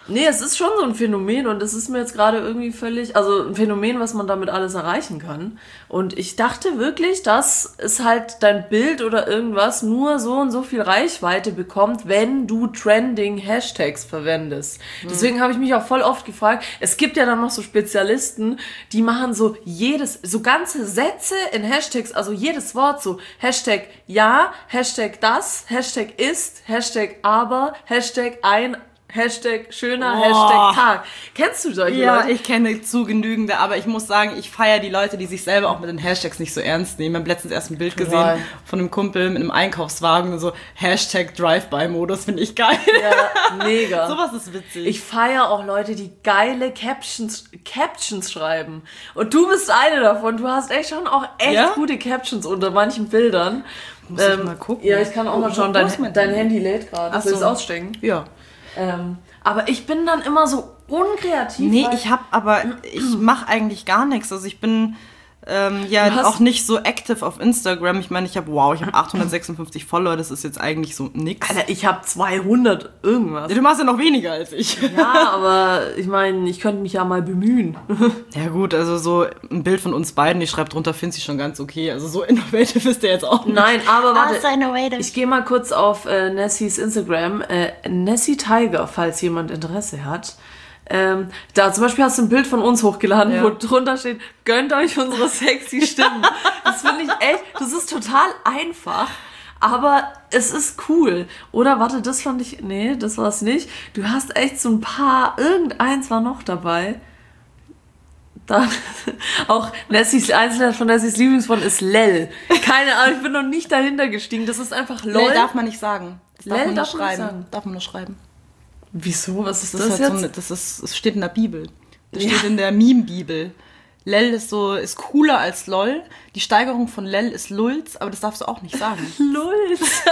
[SPEAKER 2] Nee, es ist schon so ein Phänomen und es ist mir jetzt gerade irgendwie völlig, also ein Phänomen, was man damit alles erreichen kann. Und ich dachte wirklich, dass es halt dein Bild oder irgendwas nur so und so viel Reichweite bekommt, wenn du Trending-Hashtags verwendest. Mhm. Deswegen habe ich mich auch voll oft gefragt, es gibt ja dann noch so Spezialisten, die machen so jedes, so ganze Sätze in Hashtags, also jedes Wort so, Hashtag ja, Hashtag das, Hashtag ist, Hashtag aber, Hashtag ein, Hashtag schöner, oh. Hashtag Tag. Kennst du solche
[SPEAKER 1] ja,
[SPEAKER 2] Leute?
[SPEAKER 1] Ja, ich kenne zu genügende, aber ich muss sagen, ich feiere die Leute, die sich selber auch mit den Hashtags nicht so ernst nehmen. Ich habe letztens erst ein Bild gesehen Total. von einem Kumpel mit einem Einkaufswagen und so Hashtag Drive-By-Modus, finde ich geil.
[SPEAKER 2] Ja, mega.
[SPEAKER 1] Sowas ist witzig.
[SPEAKER 2] Ich feiere auch Leute, die geile Captions, Captions schreiben. Und du bist eine davon. Du hast echt schon auch echt ja? gute Captions unter manchen Bildern.
[SPEAKER 1] Muss ähm, ich mal gucken.
[SPEAKER 2] Ja, ich kann auch oh, mal schauen. Dein, dein Handy lädt gerade.
[SPEAKER 1] Willst du
[SPEAKER 2] es ausstecken?
[SPEAKER 1] Ja.
[SPEAKER 2] Ähm, aber ich bin dann immer so unkreativ.
[SPEAKER 1] Nee, ich hab aber, ich mache eigentlich gar nichts. Also ich bin ähm, ja auch nicht so active auf Instagram. Ich meine, ich habe, wow, ich habe achthundertsechsundfünfzig Follower, das ist jetzt eigentlich so nix.
[SPEAKER 2] Alter, ich habe zweihundert irgendwas.
[SPEAKER 1] Ja, du machst ja noch weniger als ich.
[SPEAKER 2] Ja, aber ich meine, ich könnte mich ja mal bemühen.
[SPEAKER 1] Ja gut, also so ein Bild von uns beiden, ich schreibe drunter, finde ich schon ganz okay. Also so innovative ist der jetzt auch nicht.
[SPEAKER 2] Nein, aber warte,
[SPEAKER 1] oh, so innovative.
[SPEAKER 2] Ich gehe mal kurz auf äh, Nessies Instagram. Äh, Nessie Tiger, falls jemand Interesse hat. Ähm, da zum Beispiel hast du ein Bild von uns hochgeladen, ja. wo drunter steht, gönnt euch unsere sexy Stimmen. Das finde ich echt, das ist total einfach, aber es ist cool. Oder warte, das fand ich, nee, das war es nicht. Du hast echt so ein paar, irgendeins war noch dabei. Dann auch Nessies, einzelne von Nessies Lieblingswort ist Lel. Keine Ahnung, ich bin noch nicht dahinter gestiegen. Das ist einfach LOL.
[SPEAKER 1] Lel darf man nicht sagen. Das darf
[SPEAKER 2] Lel
[SPEAKER 1] man nur
[SPEAKER 2] darf man
[SPEAKER 1] schreiben.
[SPEAKER 2] sagen.
[SPEAKER 1] Darf man nur schreiben.
[SPEAKER 2] Wieso? Was ist das,
[SPEAKER 1] das
[SPEAKER 2] das
[SPEAKER 1] ist halt
[SPEAKER 2] jetzt?
[SPEAKER 1] So eine, das ist, es steht in der Bibel. Das
[SPEAKER 2] Ja.
[SPEAKER 1] steht in der Meme-Bibel. Lel ist so, ist cooler als LOL. Die Steigerung von Lel ist Lulz, aber das darfst du auch nicht sagen.
[SPEAKER 2] Lulz.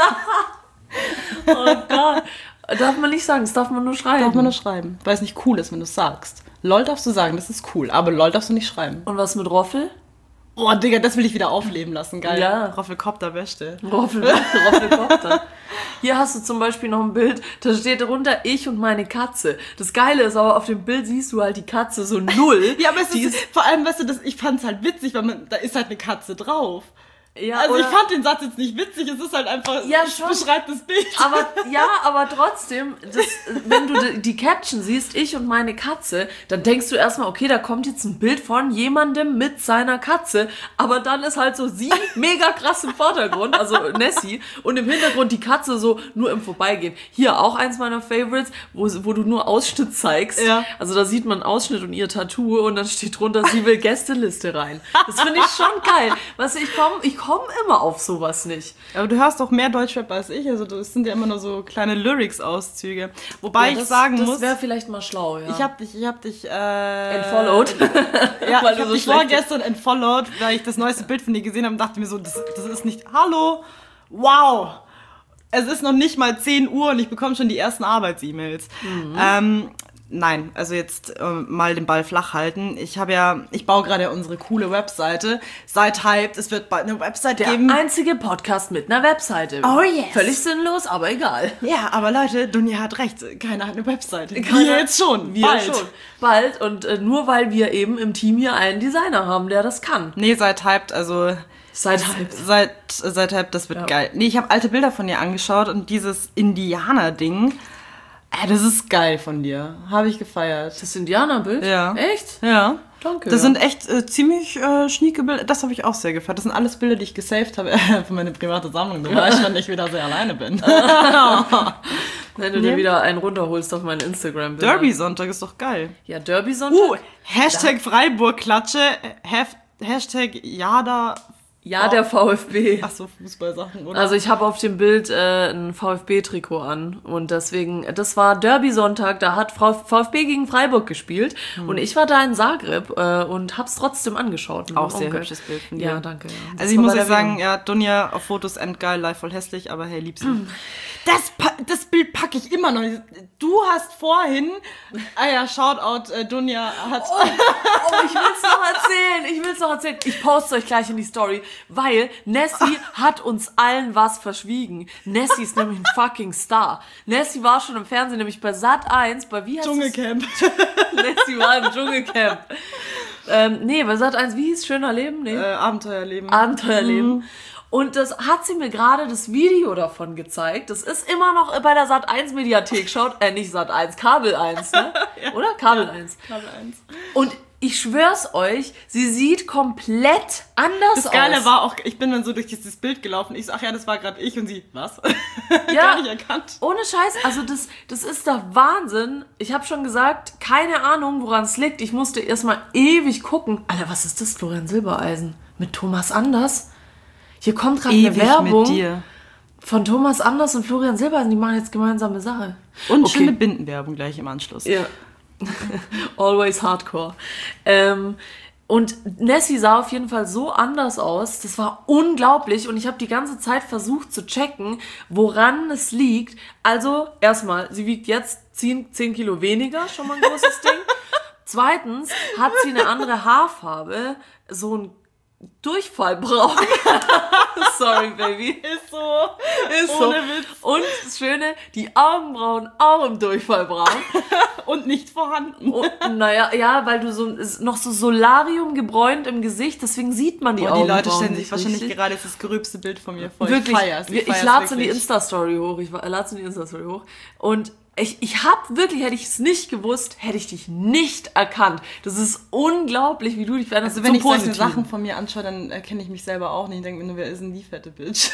[SPEAKER 2] Oh Gott. Darf man nicht sagen, das darf man nur schreiben.
[SPEAKER 1] Darf man nur schreiben, weil es nicht cool ist, wenn du es sagst. LOL darfst du sagen, das ist cool, aber LOL darfst du nicht schreiben.
[SPEAKER 2] Und was mit Roffel?
[SPEAKER 1] Oh, Digga, das will ich wieder aufleben lassen, geil.
[SPEAKER 2] Ja.
[SPEAKER 1] Roffelkopter Beste.
[SPEAKER 2] Roffel, Roffelkopter. Hier hast du zum Beispiel noch ein Bild, da steht drunter ich und meine Katze. Das Geile ist aber, auf dem Bild siehst du halt die Katze so null.
[SPEAKER 1] Ja, aber es
[SPEAKER 2] die
[SPEAKER 1] ist, vor allem, weißt du, das, ich fand's halt witzig, weil man, da ist halt eine Katze drauf.
[SPEAKER 2] Ja,
[SPEAKER 1] also
[SPEAKER 2] oder,
[SPEAKER 1] ich fand den Satz jetzt nicht witzig, es ist halt einfach,
[SPEAKER 2] ja,
[SPEAKER 1] es beschreibt das Bild.
[SPEAKER 2] Aber ja, aber trotzdem, das, wenn du die, die Caption siehst, ich und meine Katze, dann denkst du erstmal, okay, da kommt jetzt ein Bild von jemandem mit seiner Katze, aber dann ist halt so sie mega krass im Vordergrund, also Nessie, und im Hintergrund die Katze so nur im Vorbeigehen. Hier auch eins meiner Favorites, wo, wo du nur Ausschnitt zeigst.
[SPEAKER 1] Ja.
[SPEAKER 2] Also da sieht man Ausschnitt und ihr Tattoo und dann steht drunter, sie will Gästeliste rein. Das finde ich schon geil. Weißt du, ich komme ich komm immer auf sowas nicht.
[SPEAKER 1] Aber du hörst doch mehr Deutschrap als ich, also das sind ja immer nur so kleine Lyrics-Auszüge. Wobei
[SPEAKER 2] Ja,
[SPEAKER 1] ich
[SPEAKER 2] das,
[SPEAKER 1] sagen
[SPEAKER 2] das
[SPEAKER 1] muss...
[SPEAKER 2] Das wäre vielleicht mal schlau, ja.
[SPEAKER 1] Ich hab dich, ich hab dich, äh...
[SPEAKER 2] Entfollowed?
[SPEAKER 1] Ja,
[SPEAKER 2] Weil
[SPEAKER 1] ich
[SPEAKER 2] du
[SPEAKER 1] hab
[SPEAKER 2] so
[SPEAKER 1] dich vorgestern entfollowed, weil ich das neueste Bild von dir gesehen habe und dachte mir so, das, das ist nicht... Hallo? Wow! Es ist noch nicht mal zehn Uhr und ich bekomme schon die ersten Arbeits-E-Mails. Mhm. Ähm... Nein, also jetzt äh, mal den Ball flach halten. Ich habe ja, ich baue gerade unsere coole Webseite. Seid hyped, es wird bald eine Website
[SPEAKER 2] Der
[SPEAKER 1] geben.
[SPEAKER 2] Der einzige Podcast mit einer Webseite.
[SPEAKER 1] Oh yes.
[SPEAKER 2] Völlig sinnlos, aber egal.
[SPEAKER 1] Ja, aber Leute, Dunja hat recht. Keiner hat eine Webseite. Keiner, wir jetzt schon.
[SPEAKER 2] Wir
[SPEAKER 1] bald.
[SPEAKER 2] schon. Bald. Und äh, nur weil wir eben im Team hier einen Designer haben, der das kann.
[SPEAKER 1] Nee, seid hyped, also...
[SPEAKER 2] Seid hyped.
[SPEAKER 1] Seid, seid hyped, das wird ja. geil. Nee, ich habe alte Bilder von dir angeschaut und dieses Indianer-Ding... Äh, das ist geil von dir. Habe ich gefeiert.
[SPEAKER 2] Das Indianerbild?
[SPEAKER 1] Ja.
[SPEAKER 2] Echt?
[SPEAKER 1] Ja.
[SPEAKER 2] Danke.
[SPEAKER 1] Das
[SPEAKER 2] ja.
[SPEAKER 1] sind echt äh, ziemlich äh, schnieke Bilder. Das habe ich auch sehr gefeiert. Das sind alles Bilder, die ich gesaved habe äh, für meine private Sammlung. Du weißt, wenn ich wieder sehr alleine bin.
[SPEAKER 2] Wenn du dir wieder einen runterholst auf meinen Instagram-Bild.
[SPEAKER 1] Derby-Sonntag ist doch geil.
[SPEAKER 2] Ja, Derby-Sonntag.
[SPEAKER 1] Uh, Hashtag Freiburg-Klatsche. Hashtag Jada...
[SPEAKER 2] Ja, der VfB.
[SPEAKER 1] Ach so, Fußballsachen, oder?
[SPEAKER 2] Also ich habe auf dem Bild äh, ein VfB-Trikot an und deswegen, das war Derby-Sonntag, da hat VfB gegen Freiburg gespielt hm. und ich war da in Zagreb äh, und hab's trotzdem angeschaut.
[SPEAKER 1] Auch sehr Onkel. Hübsches Bild von dir.
[SPEAKER 2] Ja, danke. Ja.
[SPEAKER 1] Also ich muss ja sagen, ja, Dunja auf Fotos endgeil, live voll hässlich, aber hey, lieb sie.
[SPEAKER 2] Hm.
[SPEAKER 1] Das, das Bild packe ich immer noch. Du hast vorhin, ah ja, Shoutout, äh, Dunja hat...
[SPEAKER 2] Oh, oh, ich will's noch erzählen, ich will's noch erzählen. Ich poste euch gleich in die Story, weil Nessie hat uns allen was verschwiegen. Nessie ist nämlich ein fucking Star. Nessie war schon im Fernsehen, nämlich bei Sat eins, bei wie heißt
[SPEAKER 1] Dschungelcamp.
[SPEAKER 2] Nessie war im Dschungelcamp. Ähm, nee, bei Sat eins, wie hieß Schöner Leben? Nee.
[SPEAKER 1] Äh, Abenteuerleben.
[SPEAKER 2] Abenteuerleben.
[SPEAKER 1] Mhm.
[SPEAKER 2] Und das hat sie mir gerade das Video davon gezeigt. Das ist immer noch bei der Sat eins Mediathek. Schaut, äh, nicht Sat eins, Kabel eins, ne?
[SPEAKER 1] Ja.
[SPEAKER 2] Oder? Kabel
[SPEAKER 1] Ja,
[SPEAKER 2] eins.
[SPEAKER 1] Kabel eins.
[SPEAKER 2] Und ich schwör's euch, sie sieht komplett anders aus.
[SPEAKER 1] Das Geile war auch, ich bin dann so durch dieses Bild gelaufen. Ich so, ach ja, das war gerade ich. Und sie, was?
[SPEAKER 2] Ja,
[SPEAKER 1] Gar nicht erkannt.
[SPEAKER 2] Ohne Scheiß, also das, das ist der Wahnsinn. Ich habe schon gesagt, keine Ahnung, woran es liegt. Ich musste erstmal ewig gucken. Alter, was ist das, Florian Silbereisen? Mit Thomas Anders? Hier kommt gerade eine Werbung
[SPEAKER 1] mit dir.
[SPEAKER 2] von Thomas Anders und Florian Silbereisen. Die machen jetzt gemeinsame Sache.
[SPEAKER 1] Und
[SPEAKER 2] Okay.
[SPEAKER 1] schöne Bindenwerbung gleich im Anschluss.
[SPEAKER 2] Ja. Always hardcore. Ähm, und Nessie sah auf jeden Fall so anders aus. Das war unglaublich. Und ich habe die ganze Zeit versucht zu checken, woran es liegt. Also, erstmal, sie wiegt jetzt zehn Kilo weniger. Schon mal ein großes Ding. Zweitens hat sie eine andere Haarfarbe. So ein Durchfallbraun. Sorry, Baby.
[SPEAKER 1] Ist so.
[SPEAKER 2] Ist
[SPEAKER 1] Ohne
[SPEAKER 2] so.
[SPEAKER 1] Witz.
[SPEAKER 2] Und das Schöne, die Augenbrauen auch im Durchfallbraun.
[SPEAKER 1] Und nicht vorhanden.
[SPEAKER 2] Und, naja, ja, weil du so ist noch so Solarium gebräunt im Gesicht, deswegen sieht man die
[SPEAKER 1] Oh,
[SPEAKER 2] Augenbrauen.
[SPEAKER 1] die Leute stellen sich
[SPEAKER 2] nicht
[SPEAKER 1] wahrscheinlich
[SPEAKER 2] richtig.
[SPEAKER 1] gerade jetzt das gerübste Bild von mir vor.
[SPEAKER 2] Wirklich,
[SPEAKER 1] Ich feier's.
[SPEAKER 2] ich, ich
[SPEAKER 1] feier's
[SPEAKER 2] lade es in die
[SPEAKER 1] wirklich.
[SPEAKER 2] Insta-Story hoch. Ich lade es in die Insta-Story hoch. Und ich, ich habe wirklich, hätte ich es nicht gewusst, hätte ich dich nicht erkannt. Das ist unglaublich, wie du dich veränderst.
[SPEAKER 1] Also wenn ich solche
[SPEAKER 2] Positiven.
[SPEAKER 1] Sachen von mir anschaue, dann erkenne ich mich selber auch nicht. Ich denke mir nur, wer ist denn die fette Bitch?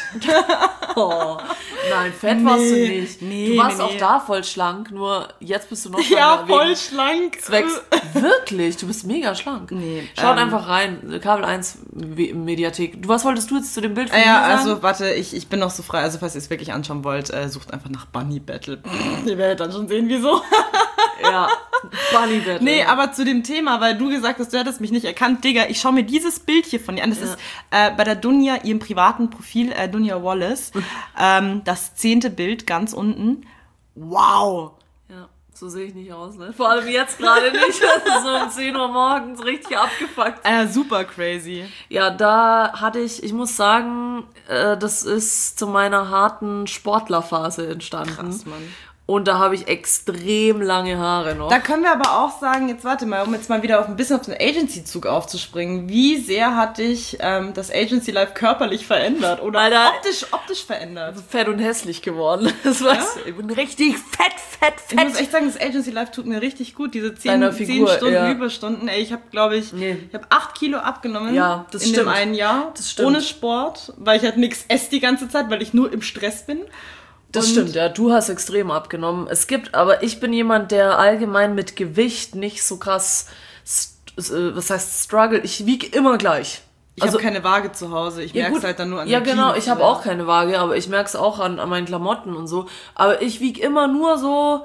[SPEAKER 2] Oh, nein, fett warst du
[SPEAKER 1] Nee,
[SPEAKER 2] nicht.
[SPEAKER 1] nee,
[SPEAKER 2] du warst
[SPEAKER 1] nee,
[SPEAKER 2] auch
[SPEAKER 1] nee.
[SPEAKER 2] da voll schlank, nur jetzt bist du noch
[SPEAKER 1] Ja,
[SPEAKER 2] schlanker
[SPEAKER 1] voll
[SPEAKER 2] wegen
[SPEAKER 1] schlank.
[SPEAKER 2] Zwecks. Wirklich, du bist mega schlank.
[SPEAKER 1] Nee,
[SPEAKER 2] Schaut
[SPEAKER 1] ähm,
[SPEAKER 2] einfach rein, Kabel eins We- Mediathek. Du, was wolltest du jetzt zu dem Bild von
[SPEAKER 1] Ah ja,
[SPEAKER 2] mir sagen?
[SPEAKER 1] also warte, ich, ich bin noch so frei. Also falls ihr es wirklich anschauen wollt, äh, sucht einfach nach Bunny Battle. Ihr werdet dann schon sehen, wieso.
[SPEAKER 2] Ja, Bunny Battle.
[SPEAKER 1] Nee, aber zu dem Thema, weil du gesagt hast, du hättest mich nicht erkannt. Digga, ich schaue mir dieses Bild hier von dir an. Das
[SPEAKER 2] Ja.
[SPEAKER 1] ist äh, bei der Dunja, ihrem privaten Profil, äh, Dunja Wallace, ähm, das zehnte Bild ganz unten. Wow.
[SPEAKER 2] Ja, so sehe ich nicht aus, ne? Vor allem jetzt gerade nicht. Das ist so um zehn Uhr morgens richtig abgefuckt.
[SPEAKER 1] Äh, super crazy.
[SPEAKER 2] Ja, da hatte ich, ich muss sagen, äh, das ist zu meiner harten Sportlerphase entstanden.
[SPEAKER 1] Krass, Mann.
[SPEAKER 2] Und da habe ich extrem lange Haare noch.
[SPEAKER 1] Da können wir aber auch sagen, jetzt warte mal, um jetzt mal wieder auf ein bisschen auf den Agency-Zug aufzuspringen. Wie sehr hat dich ähm, das Agency-Life körperlich verändert oder
[SPEAKER 2] Alter.
[SPEAKER 1] optisch, optisch verändert?
[SPEAKER 2] Fett und hässlich geworden. Das war's. Ich bin richtig fett, fett,
[SPEAKER 1] Ich muss
[SPEAKER 2] fett.
[SPEAKER 1] echt sagen, das Agency-Life tut mir richtig gut. Diese
[SPEAKER 2] Deiner
[SPEAKER 1] zehn,
[SPEAKER 2] Figur,
[SPEAKER 1] zehn Stunden
[SPEAKER 2] ja.
[SPEAKER 1] Überstunden. Ey, ich habe, glaube ich,
[SPEAKER 2] Nee.
[SPEAKER 1] ich habe acht Kilo abgenommen
[SPEAKER 2] Ja, das
[SPEAKER 1] in
[SPEAKER 2] stimmt.
[SPEAKER 1] dem einen Jahr.
[SPEAKER 2] Das stimmt.
[SPEAKER 1] Ohne Sport, weil ich halt nichts esse die ganze Zeit, weil ich nur im Stress bin.
[SPEAKER 2] Das
[SPEAKER 1] Und-
[SPEAKER 2] stimmt, ja, du hast extrem abgenommen. Es gibt, aber ich bin jemand, der allgemein mit Gewicht nicht so krass, st- äh, was heißt struggle, ich wiege immer gleich.
[SPEAKER 1] Ich habe keine Waage zu Hause. Ich
[SPEAKER 2] Ja,
[SPEAKER 1] merke es
[SPEAKER 2] gut.
[SPEAKER 1] halt dann nur an
[SPEAKER 2] Ja,
[SPEAKER 1] den
[SPEAKER 2] genau,
[SPEAKER 1] Kilos,
[SPEAKER 2] ich habe
[SPEAKER 1] oder?
[SPEAKER 2] auch keine Waage, aber ich merke es auch an, an meinen Klamotten und so. Aber ich wiege immer nur so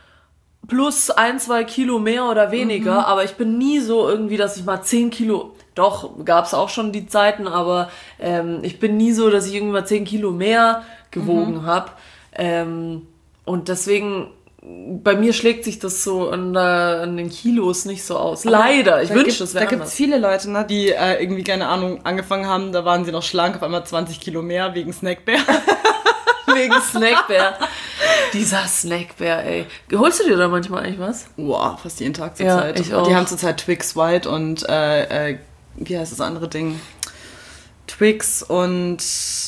[SPEAKER 2] plus ein, zwei Kilo mehr oder weniger,
[SPEAKER 1] Mhm.
[SPEAKER 2] aber ich bin nie so irgendwie, dass ich mal zehn Kilo, doch, gab es auch schon die Zeiten, aber ähm, ich bin nie so, dass ich irgendwie mal zehn Kilo mehr gewogen
[SPEAKER 1] Mhm.
[SPEAKER 2] habe. Ähm, und deswegen, bei mir schlägt sich das so an, der, an den Kilos nicht so aus. Leider, ich
[SPEAKER 1] Da
[SPEAKER 2] wünsche,
[SPEAKER 1] gibt-
[SPEAKER 2] es
[SPEAKER 1] Da
[SPEAKER 2] wäre
[SPEAKER 1] gibt es
[SPEAKER 2] anders.
[SPEAKER 1] viele Leute, ne, die äh, irgendwie, keine Ahnung, angefangen haben, da waren sie noch schlank, auf einmal zwanzig Kilo mehr wegen Snackbär.
[SPEAKER 2] Wegen Snackbär. Dieser Snackbär, ey. Holst du dir da manchmal eigentlich was?
[SPEAKER 1] Wow, fast jeden Tag zur
[SPEAKER 2] Ja,
[SPEAKER 1] Zeit.
[SPEAKER 2] ich auch.
[SPEAKER 1] Die haben zurzeit Twix White und, äh, äh, wie heißt das andere Ding? Twix und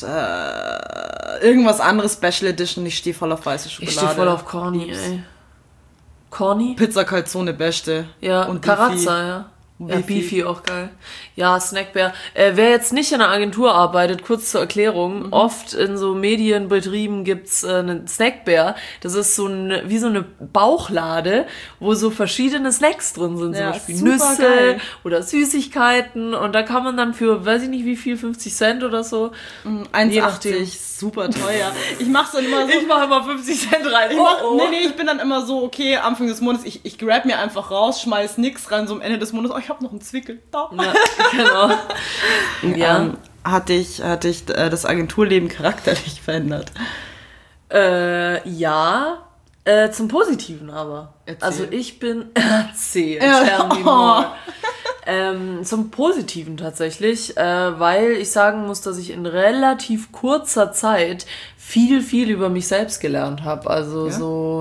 [SPEAKER 1] äh, irgendwas anderes Special Edition. Ich stehe voll auf weiße Schokolade.
[SPEAKER 2] Ich stehe voll auf Corny,
[SPEAKER 1] Lieb's.
[SPEAKER 2] ey. Corny?
[SPEAKER 1] Pizza Calzone Beste.
[SPEAKER 2] Ja,
[SPEAKER 1] und
[SPEAKER 2] Carazza,
[SPEAKER 1] Beefy.
[SPEAKER 2] ja. Ja,
[SPEAKER 1] Beefy.
[SPEAKER 2] Beefy auch geil. Ja, Snackbär. Äh, wer jetzt nicht in einer Agentur arbeitet, kurz zur Erklärung, oft in so Medienbetrieben gibt's äh, einen Snackbär. Das ist so ein, wie so eine Bauchlade, wo so verschiedene Snacks drin sind. Zum
[SPEAKER 1] Ja,
[SPEAKER 2] Beispiel
[SPEAKER 1] super
[SPEAKER 2] Nüsse
[SPEAKER 1] geil.
[SPEAKER 2] oder Süßigkeiten. Und da kann man dann für, weiß ich nicht wie viel, fünfzig Cent oder so.
[SPEAKER 1] eins
[SPEAKER 2] Je nachdem.
[SPEAKER 1] achtzig, super teuer. Ich mach's dann immer so.
[SPEAKER 2] Ich mache immer fünfzig Cent rein.
[SPEAKER 1] Ich mach, Nee, nee, ich bin dann immer so, okay, Anfang des Monats, ich, ich grab mir einfach raus, schmeiß nix rein, so am Ende des Monats, oh, ich hab noch einen Zwickel, da.
[SPEAKER 2] Ja, genau. Ja.
[SPEAKER 1] Ähm, hat dich, hat dich äh, das Agenturleben charakterlich verändert?
[SPEAKER 2] Äh, ja, äh, zum Positiven aber.
[SPEAKER 1] Erzähl.
[SPEAKER 2] Also ich bin... Erzähl,
[SPEAKER 1] Ja.
[SPEAKER 2] tell me more. Ähm, zum Positiven tatsächlich, äh, weil ich sagen muss, dass ich in relativ kurzer Zeit viel, viel über mich selbst gelernt habe. Also
[SPEAKER 1] Ja?
[SPEAKER 2] so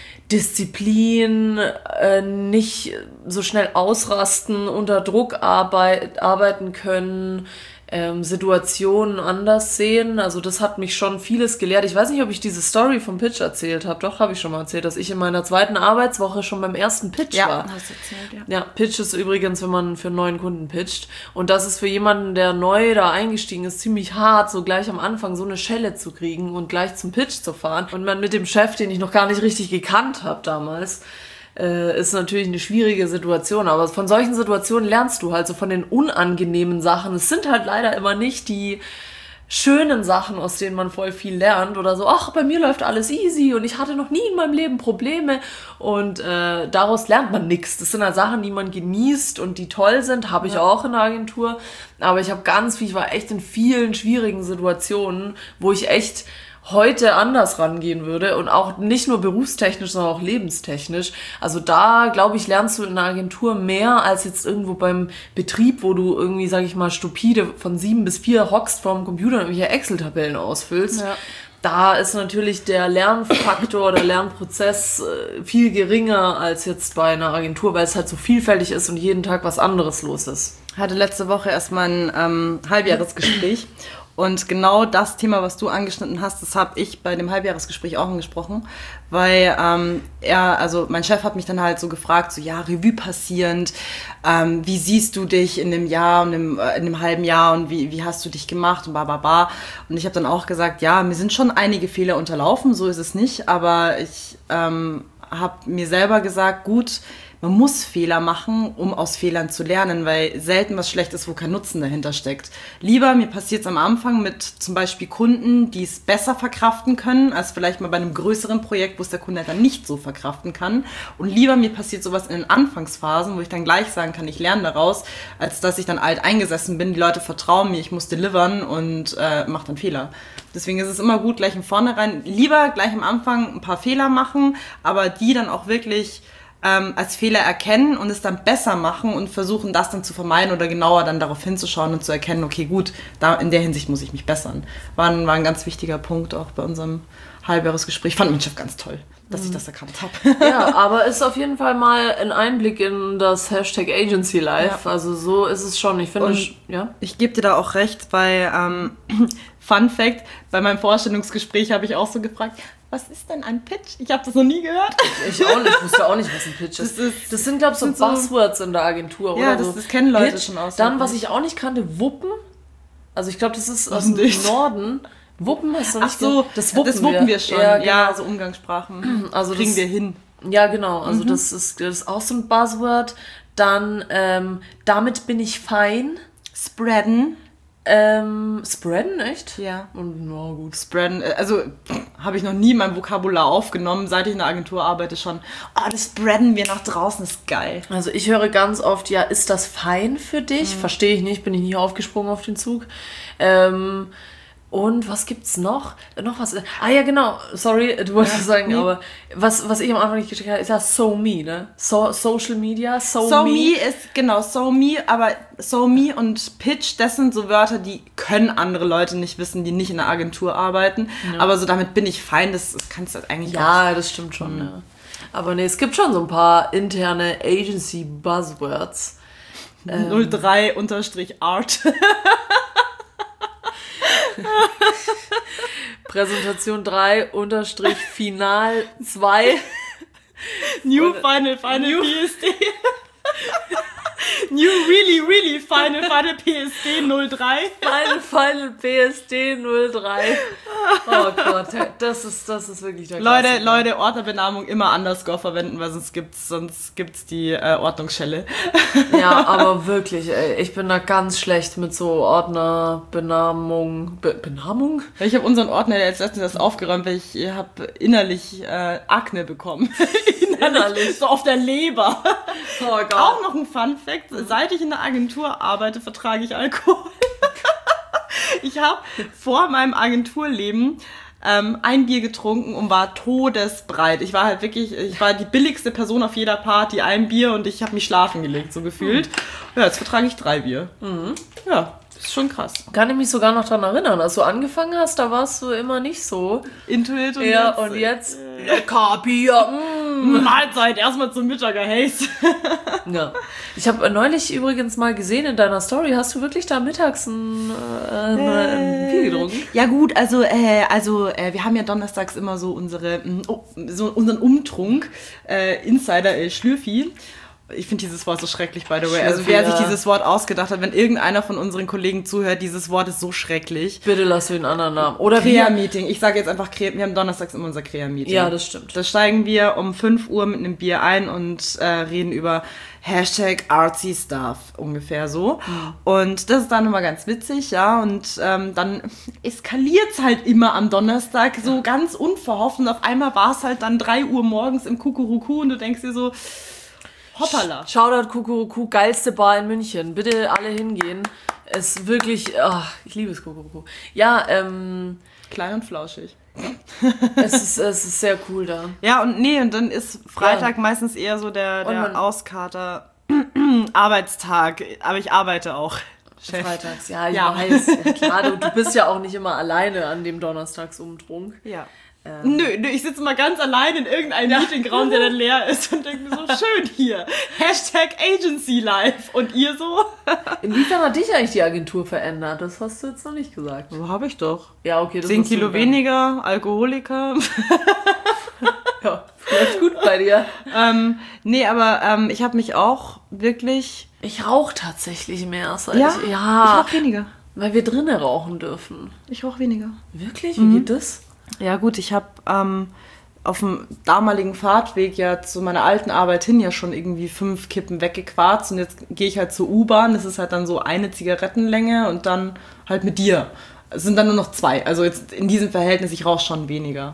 [SPEAKER 2] Disziplin, äh, nicht so schnell ausrasten, unter Druck arbeit, arbeiten können, ähm, Situationen anders sehen. Also das hat mich schon vieles gelehrt. Ich weiß nicht, ob ich diese Story vom Pitch erzählt habe. Doch, habe ich schon mal erzählt, dass ich in meiner zweiten Arbeitswoche schon beim ersten Pitch war.
[SPEAKER 1] hast du erzählt, ja.
[SPEAKER 2] Ja, Pitch ist übrigens, wenn man für einen neuen Kunden pitcht. Und das ist für jemanden, der neu da eingestiegen ist, ziemlich hart, so gleich am Anfang so eine Schelle zu kriegen und gleich zum Pitch zu fahren. Und man mit dem Chef, den ich noch gar nicht richtig gekannt habe damals, äh, ist natürlich eine schwierige Situation. Aber von solchen Situationen lernst du halt so von den unangenehmen Sachen. Es sind halt leider immer nicht die schönen Sachen, aus denen man voll viel lernt oder so, ach, bei mir läuft alles easy und ich hatte noch nie in meinem Leben Probleme und äh, daraus lernt man nichts. Das sind halt Sachen, die man genießt und die toll sind, habe ich
[SPEAKER 1] Ja.
[SPEAKER 2] auch in der Agentur, aber ich habe ganz viel, ich war echt in vielen schwierigen Situationen, wo ich echt heute anders rangehen würde und auch nicht nur berufstechnisch, sondern auch lebenstechnisch. Also da, glaube ich, lernst du in der Agentur mehr als jetzt irgendwo beim Betrieb, wo du irgendwie, sage ich mal, stupide von sieben bis vier hockst vorm Computer und irgendwelche Excel-Tabellen ausfüllst.
[SPEAKER 1] Ja.
[SPEAKER 2] Da ist natürlich der Lernfaktor, der Lernprozess äh, viel geringer als jetzt bei einer Agentur, weil es halt so vielfältig ist und jeden Tag was anderes los ist.
[SPEAKER 1] Ich hatte letzte Woche erst mal ein ähm, Halbjahresgespräch. Und genau das Thema, was du angeschnitten hast, das habe ich bei dem Halbjahresgespräch auch angesprochen, weil ähm, er, also mein Chef hat mich dann halt so gefragt, so ja, Revue passierend, ähm, wie siehst du dich in dem Jahr und im, äh, in dem halben Jahr und wie, wie hast du dich gemacht und bla bla bla. Und ich habe dann auch gesagt, ja, mir sind schon einige Fehler unterlaufen, so ist es nicht, aber ich ähm, habe mir selber gesagt, gut, man muss Fehler machen, um aus Fehlern zu lernen, weil selten was schlecht ist, wo kein Nutzen dahinter steckt. Lieber, mir passiert es am Anfang mit zum Beispiel Kunden, die es besser verkraften können, als vielleicht mal bei einem größeren Projekt, wo es der Kunde dann nicht so verkraften kann. Und lieber, mir passiert sowas in den Anfangsphasen, wo ich dann gleich sagen kann, ich lerne daraus, als dass ich dann alt eingesessen bin, die Leute vertrauen mir, ich muss delivern und äh, mache dann Fehler. Deswegen ist es immer gut, gleich im Vornherein, lieber gleich am Anfang ein paar Fehler machen, aber die dann auch wirklich Ähm, als Fehler erkennen und es dann besser machen und versuchen, das dann zu vermeiden oder genauer dann darauf hinzuschauen und zu erkennen, okay, gut, da in der Hinsicht muss ich mich bessern. War ein, war ein ganz wichtiger Punkt auch bei unserem Halbjahresgespräch. Fand mein Chef ganz toll, dass ich das erkannt habe.
[SPEAKER 2] Ja, aber ist auf jeden Fall mal ein Einblick in das Hashtag Agency Life.
[SPEAKER 1] Ja.
[SPEAKER 2] Also so ist es schon. Ich finde,
[SPEAKER 1] Und
[SPEAKER 2] sch- ja.
[SPEAKER 1] ich gebe dir da auch recht, weil, ähm, Fun Fact, bei meinem Vorstellungsgespräch habe ich auch so gefragt, was ist denn ein Pitch? Ich habe das noch nie gehört.
[SPEAKER 2] Ich auch nicht, wusste auch nicht, was ein Pitch ist.
[SPEAKER 1] Das ist-
[SPEAKER 2] das sind, glaube ich, so
[SPEAKER 1] sind so-
[SPEAKER 2] Buzzwords in der Agentur,
[SPEAKER 1] Ja,
[SPEAKER 2] oder?
[SPEAKER 1] das-
[SPEAKER 2] so.
[SPEAKER 1] das kennen Leute
[SPEAKER 2] Pitch.
[SPEAKER 1] schon aus.
[SPEAKER 2] Dann, was ich auch nicht kannte, Wuppen. Also ich glaube, das ist aus
[SPEAKER 1] denn
[SPEAKER 2] dem
[SPEAKER 1] das?
[SPEAKER 2] Norden. Wuppen hast du
[SPEAKER 1] Ach
[SPEAKER 2] nicht
[SPEAKER 1] so,
[SPEAKER 2] ge- das wuppen,
[SPEAKER 1] das wuppen wir schon.
[SPEAKER 2] Ja,
[SPEAKER 1] Ja,
[SPEAKER 2] genau.
[SPEAKER 1] so Umgangssprachen.
[SPEAKER 2] Also
[SPEAKER 1] kriegen
[SPEAKER 2] das-
[SPEAKER 1] wir hin.
[SPEAKER 2] Ja, genau. Also
[SPEAKER 1] Mhm.
[SPEAKER 2] das, ist, das ist auch so ein Buzzword. Dann, ähm, damit bin ich fein.
[SPEAKER 1] Spreaden.
[SPEAKER 2] Ähm, spreaden, echt?
[SPEAKER 1] Ja.
[SPEAKER 2] Und, na gut.
[SPEAKER 1] Spreaden, äh, also habe ich noch nie in mein Vokabular aufgenommen, seit ich in der Agentur arbeite schon. Oh, das spreaden wir nach draußen, ist geil.
[SPEAKER 2] Also ich höre ganz oft, ja, ist das fein für dich?
[SPEAKER 1] Mhm.
[SPEAKER 2] Verstehe ich nicht, bin ich nie aufgesprungen auf den Zug. Ähm, und was gibt's noch? Noch was? Ah ja, genau. Sorry, du wolltest sagen,
[SPEAKER 1] nee.
[SPEAKER 2] aber was, was ich am Anfang nicht gecheckt habe, ist ja So Me, ne? So, Social Media, So,
[SPEAKER 1] So
[SPEAKER 2] Me.
[SPEAKER 1] me ist, genau, so me, aber so me und pitch, das sind so Wörter, die können andere Leute nicht wissen, die nicht in der Agentur arbeiten. Aber so damit bin ich fein, das, das kannst du halt eigentlich auch.
[SPEAKER 2] Ja, das stimmt schon,
[SPEAKER 1] Mhm.
[SPEAKER 2] ja. Aber nee, es gibt schon so ein paar interne Agency-Buzzwords.
[SPEAKER 1] null drei unterstrich art.
[SPEAKER 2] Präsentation drei unterstrich Final zwei.
[SPEAKER 1] New
[SPEAKER 2] Oder-
[SPEAKER 1] Final Final P S D. New Really Really Final Final P S D null drei.
[SPEAKER 2] Final Final P S D null drei. Oh Gott, das ist, das ist wirklich der
[SPEAKER 1] Leute,
[SPEAKER 2] Klassiker.
[SPEAKER 1] Leute, Ordnerbenamung immer Underscore verwenden, weil sonst gibt's, sonst gibt's die äh, Ordnungsschelle.
[SPEAKER 2] Ja, aber wirklich, ey, ich bin da ganz schlecht mit so Ordnerbenamung. Be Benamung?
[SPEAKER 1] Ich habe unseren Ordner jetzt letztens das aufgeräumt, weil ich habe innerlich äh, Akne bekommen.
[SPEAKER 2] Innerlich.
[SPEAKER 1] So auf der Leber.
[SPEAKER 2] Oh Gott.
[SPEAKER 1] Auch noch ein Fun Fact, seit ich in der Agentur arbeite, vertrage ich Alkohol. Ich habe vor meinem Agenturleben ähm, ein Bier getrunken und war todesbreit. Ich war halt wirklich, ich war die billigste Person auf jeder Party, ein Bier und ich habe mich schlafen gelegt, so gefühlt. Mhm. Ja, jetzt vertrage ich drei Bier. Mhm. Ja. Das ist schon krass.
[SPEAKER 2] Kann ich mich sogar noch daran erinnern, als du angefangen hast, da warst du immer nicht so.
[SPEAKER 1] Intuit und
[SPEAKER 2] ja,
[SPEAKER 1] jetzt.
[SPEAKER 2] und jetzt.
[SPEAKER 1] Äh, lecker Bier. Mm. Mahlzeit, erstmal zum Mittager Haze.
[SPEAKER 2] Ja. Ich habe neulich übrigens mal gesehen in deiner Story, hast du wirklich da mittags ein, äh, ein Bier getrunken?
[SPEAKER 1] Ja gut, also, äh, also äh, wir haben ja donnerstags immer so unsere, oh, so unseren Umtrunk, äh, Insider El Schlürfi. Ich finde dieses Wort so schrecklich, by the way. Also wer sich dieses Wort ausgedacht hat, wenn irgendeiner von unseren Kollegen zuhört, dieses Wort ist so schrecklich.
[SPEAKER 2] Bitte lass du einen anderen Namen. Oder
[SPEAKER 1] Krea-Meeting. Ich sage jetzt einfach, wir haben donnerstags immer unser Krea-Meeting.
[SPEAKER 2] Ja, das stimmt.
[SPEAKER 1] Da steigen wir um fünf Uhr mit einem Bier ein und äh, reden über Hashtag artsy stuff, ungefähr so. Mhm. Und das ist dann immer ganz witzig, ja. Und ähm, dann eskaliert es halt immer am Donnerstag so ja. ganz unverhofft. Und auf einmal war es halt dann drei Uhr morgens im Kukuruku und du denkst dir so, hoppala.
[SPEAKER 2] Shoutout Kukuruku, geilste Bar in München. Bitte alle hingehen. Es ist wirklich, oh, ich liebe es Kukuruku. Ja, ähm...
[SPEAKER 1] klein und flauschig.
[SPEAKER 2] es, ist, es ist sehr cool da.
[SPEAKER 1] Ja, und nee, und dann ist Freitag ja. meistens eher so der, der Auskater Arbeitstag. Aber ich arbeite auch. Chef.
[SPEAKER 2] Freitags, ja, ich ja. weiß. Ja, klar, du, du bist ja auch nicht immer alleine an dem Donnerstagsumtrunk.
[SPEAKER 1] Ja. Ähm. Nö, nö, ich sitze mal ganz allein in irgendeinem ja. Meetingraum, der dann leer ist und denke mir so, schön hier. Hashtag Agency Life. Und ihr so?
[SPEAKER 2] Inwiefern hat dich eigentlich die Agentur verändert? Das hast du jetzt noch nicht gesagt.
[SPEAKER 1] So habe ich doch.
[SPEAKER 2] Ja, okay. Das
[SPEAKER 1] Zehn Kilo weniger, Alkoholiker.
[SPEAKER 2] Ja, läuft gut bei dir.
[SPEAKER 1] ähm, nee, aber ähm, ich habe mich auch wirklich...
[SPEAKER 2] Ich rauche tatsächlich mehr. Seit
[SPEAKER 1] ja?
[SPEAKER 2] Ich, ja,
[SPEAKER 1] ich rauche weniger.
[SPEAKER 2] Weil wir drinnen rauchen dürfen.
[SPEAKER 1] Ich rauche weniger.
[SPEAKER 2] Wirklich? Wie mhm. geht das?
[SPEAKER 1] Ja gut, ich habe ähm, auf dem damaligen Fahrtweg ja zu meiner alten Arbeit hin ja schon irgendwie fünf Kippen weggequarzt und jetzt gehe ich halt zur U-Bahn, das ist halt dann so eine Zigarettenlänge und dann halt mit dir. Es sind dann nur noch zwei, also jetzt in diesem Verhältnis, ich rauche schon weniger.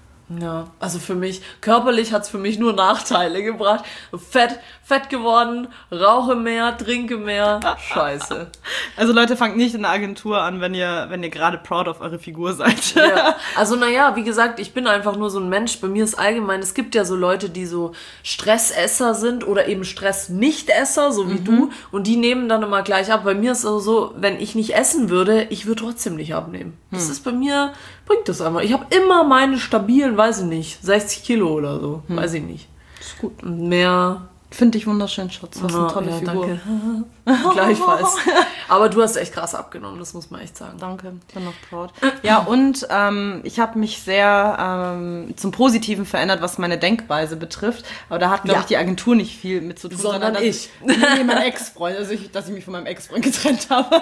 [SPEAKER 2] Ja, also für mich, körperlich hat es für mich nur Nachteile gebracht. Fett, fett geworden, rauche mehr, trinke mehr, scheiße.
[SPEAKER 1] Also Leute, fangt nicht in der Agentur an, wenn ihr, wenn ihr gerade proud auf eure Figur seid.
[SPEAKER 2] Ja. Also naja, wie gesagt, ich bin einfach nur so ein Mensch, bei mir ist allgemein, es gibt ja so Leute, die so Stressesser sind oder eben Stress-Nicht-Esser, so wie mhm. du, und die nehmen dann immer gleich ab. Bei mir ist es also so, wenn ich nicht essen würde, ich würde trotzdem nicht abnehmen. Das hm. ist bei mir, bringt das einfach. Ich habe immer meine stabilen, weiß ich nicht, sechzig Kilo oder so, hm. weiß ich nicht.
[SPEAKER 1] Ist gut.
[SPEAKER 2] Und mehr...
[SPEAKER 1] Finde ich wunderschön, Schatz. Was
[SPEAKER 2] ja,
[SPEAKER 1] eine tolle
[SPEAKER 2] ja,
[SPEAKER 1] Figur.
[SPEAKER 2] Danke. Gleichfalls. Aber du hast echt krass abgenommen, das muss man echt sagen.
[SPEAKER 1] Danke, bin noch proud. Ja, und ähm, ich habe mich sehr ähm, zum Positiven verändert, was meine Denkweise betrifft. Aber da hat, glaube ja. ich, die Agentur nicht viel mit zu tun.
[SPEAKER 2] Sondern, sondern ich.
[SPEAKER 1] Nee, mein Ex-Freund. Also, ich, dass ich mich von meinem Ex-Freund getrennt habe.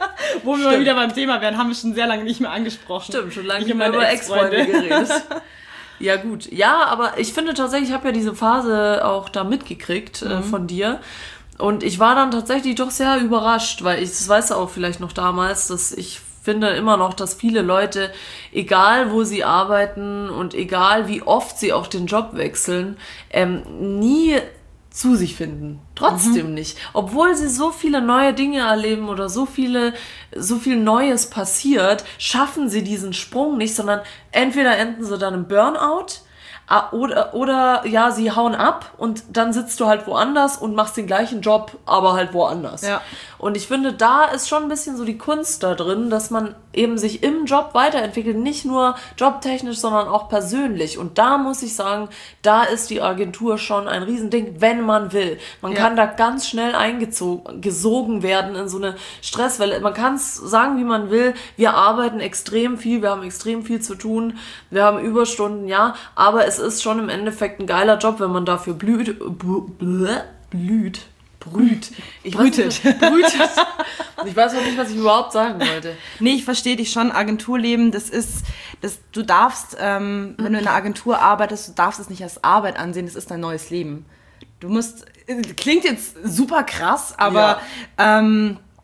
[SPEAKER 1] Wo wir mal wieder beim Thema wären, haben wir schon sehr lange nicht mehr angesprochen.
[SPEAKER 2] Stimmt, schon lange nicht mehr über Ex-Freunde geredet. Ja, gut. Ja, aber ich finde tatsächlich, ich habe ja diese Phase auch da mitgekriegt mhm. äh, von dir. Und ich war dann tatsächlich doch sehr überrascht, weil ich, das weißt du auch vielleicht noch damals, dass ich finde immer noch, dass viele Leute, egal wo sie arbeiten und egal wie oft sie auch den Job wechseln, ähm, nie zu sich finden. Trotzdem mhm. nicht. Obwohl sie so viele neue Dinge erleben oder so viele, so viel Neues passiert, schaffen sie diesen Sprung nicht, sondern entweder enden sie dann im Burnout oder, oder ja, sie hauen ab und dann sitzt du halt woanders und machst den gleichen Job, aber halt woanders.
[SPEAKER 1] Ja.
[SPEAKER 2] Und ich finde, da ist schon ein bisschen so die Kunst da drin, dass man eben sich im Job weiterentwickelt, nicht nur jobtechnisch, sondern auch persönlich. Und da muss ich sagen, da ist die Agentur schon ein Riesending, wenn man will. Man ja. kann da ganz schnell eingesogen werden in so eine Stresswelle. Man kann es sagen, wie man will. Wir arbeiten extrem viel, wir haben extrem viel zu tun, wir haben Überstunden, ja, aber es ist schon im Endeffekt ein geiler Job, wenn man dafür blüht, blüht, blüht. Brüt.
[SPEAKER 1] Ich brütet.
[SPEAKER 2] Weiß nicht, brütet. Ich weiß auch nicht, was ich überhaupt sagen wollte.
[SPEAKER 1] Nee, ich verstehe dich schon. Agenturleben, das ist, das, du darfst, ähm, wenn du in einer Agentur arbeitest, du darfst es nicht als Arbeit ansehen, das ist dein neues Leben. Du musst, klingt jetzt super krass, aber ja. ähm,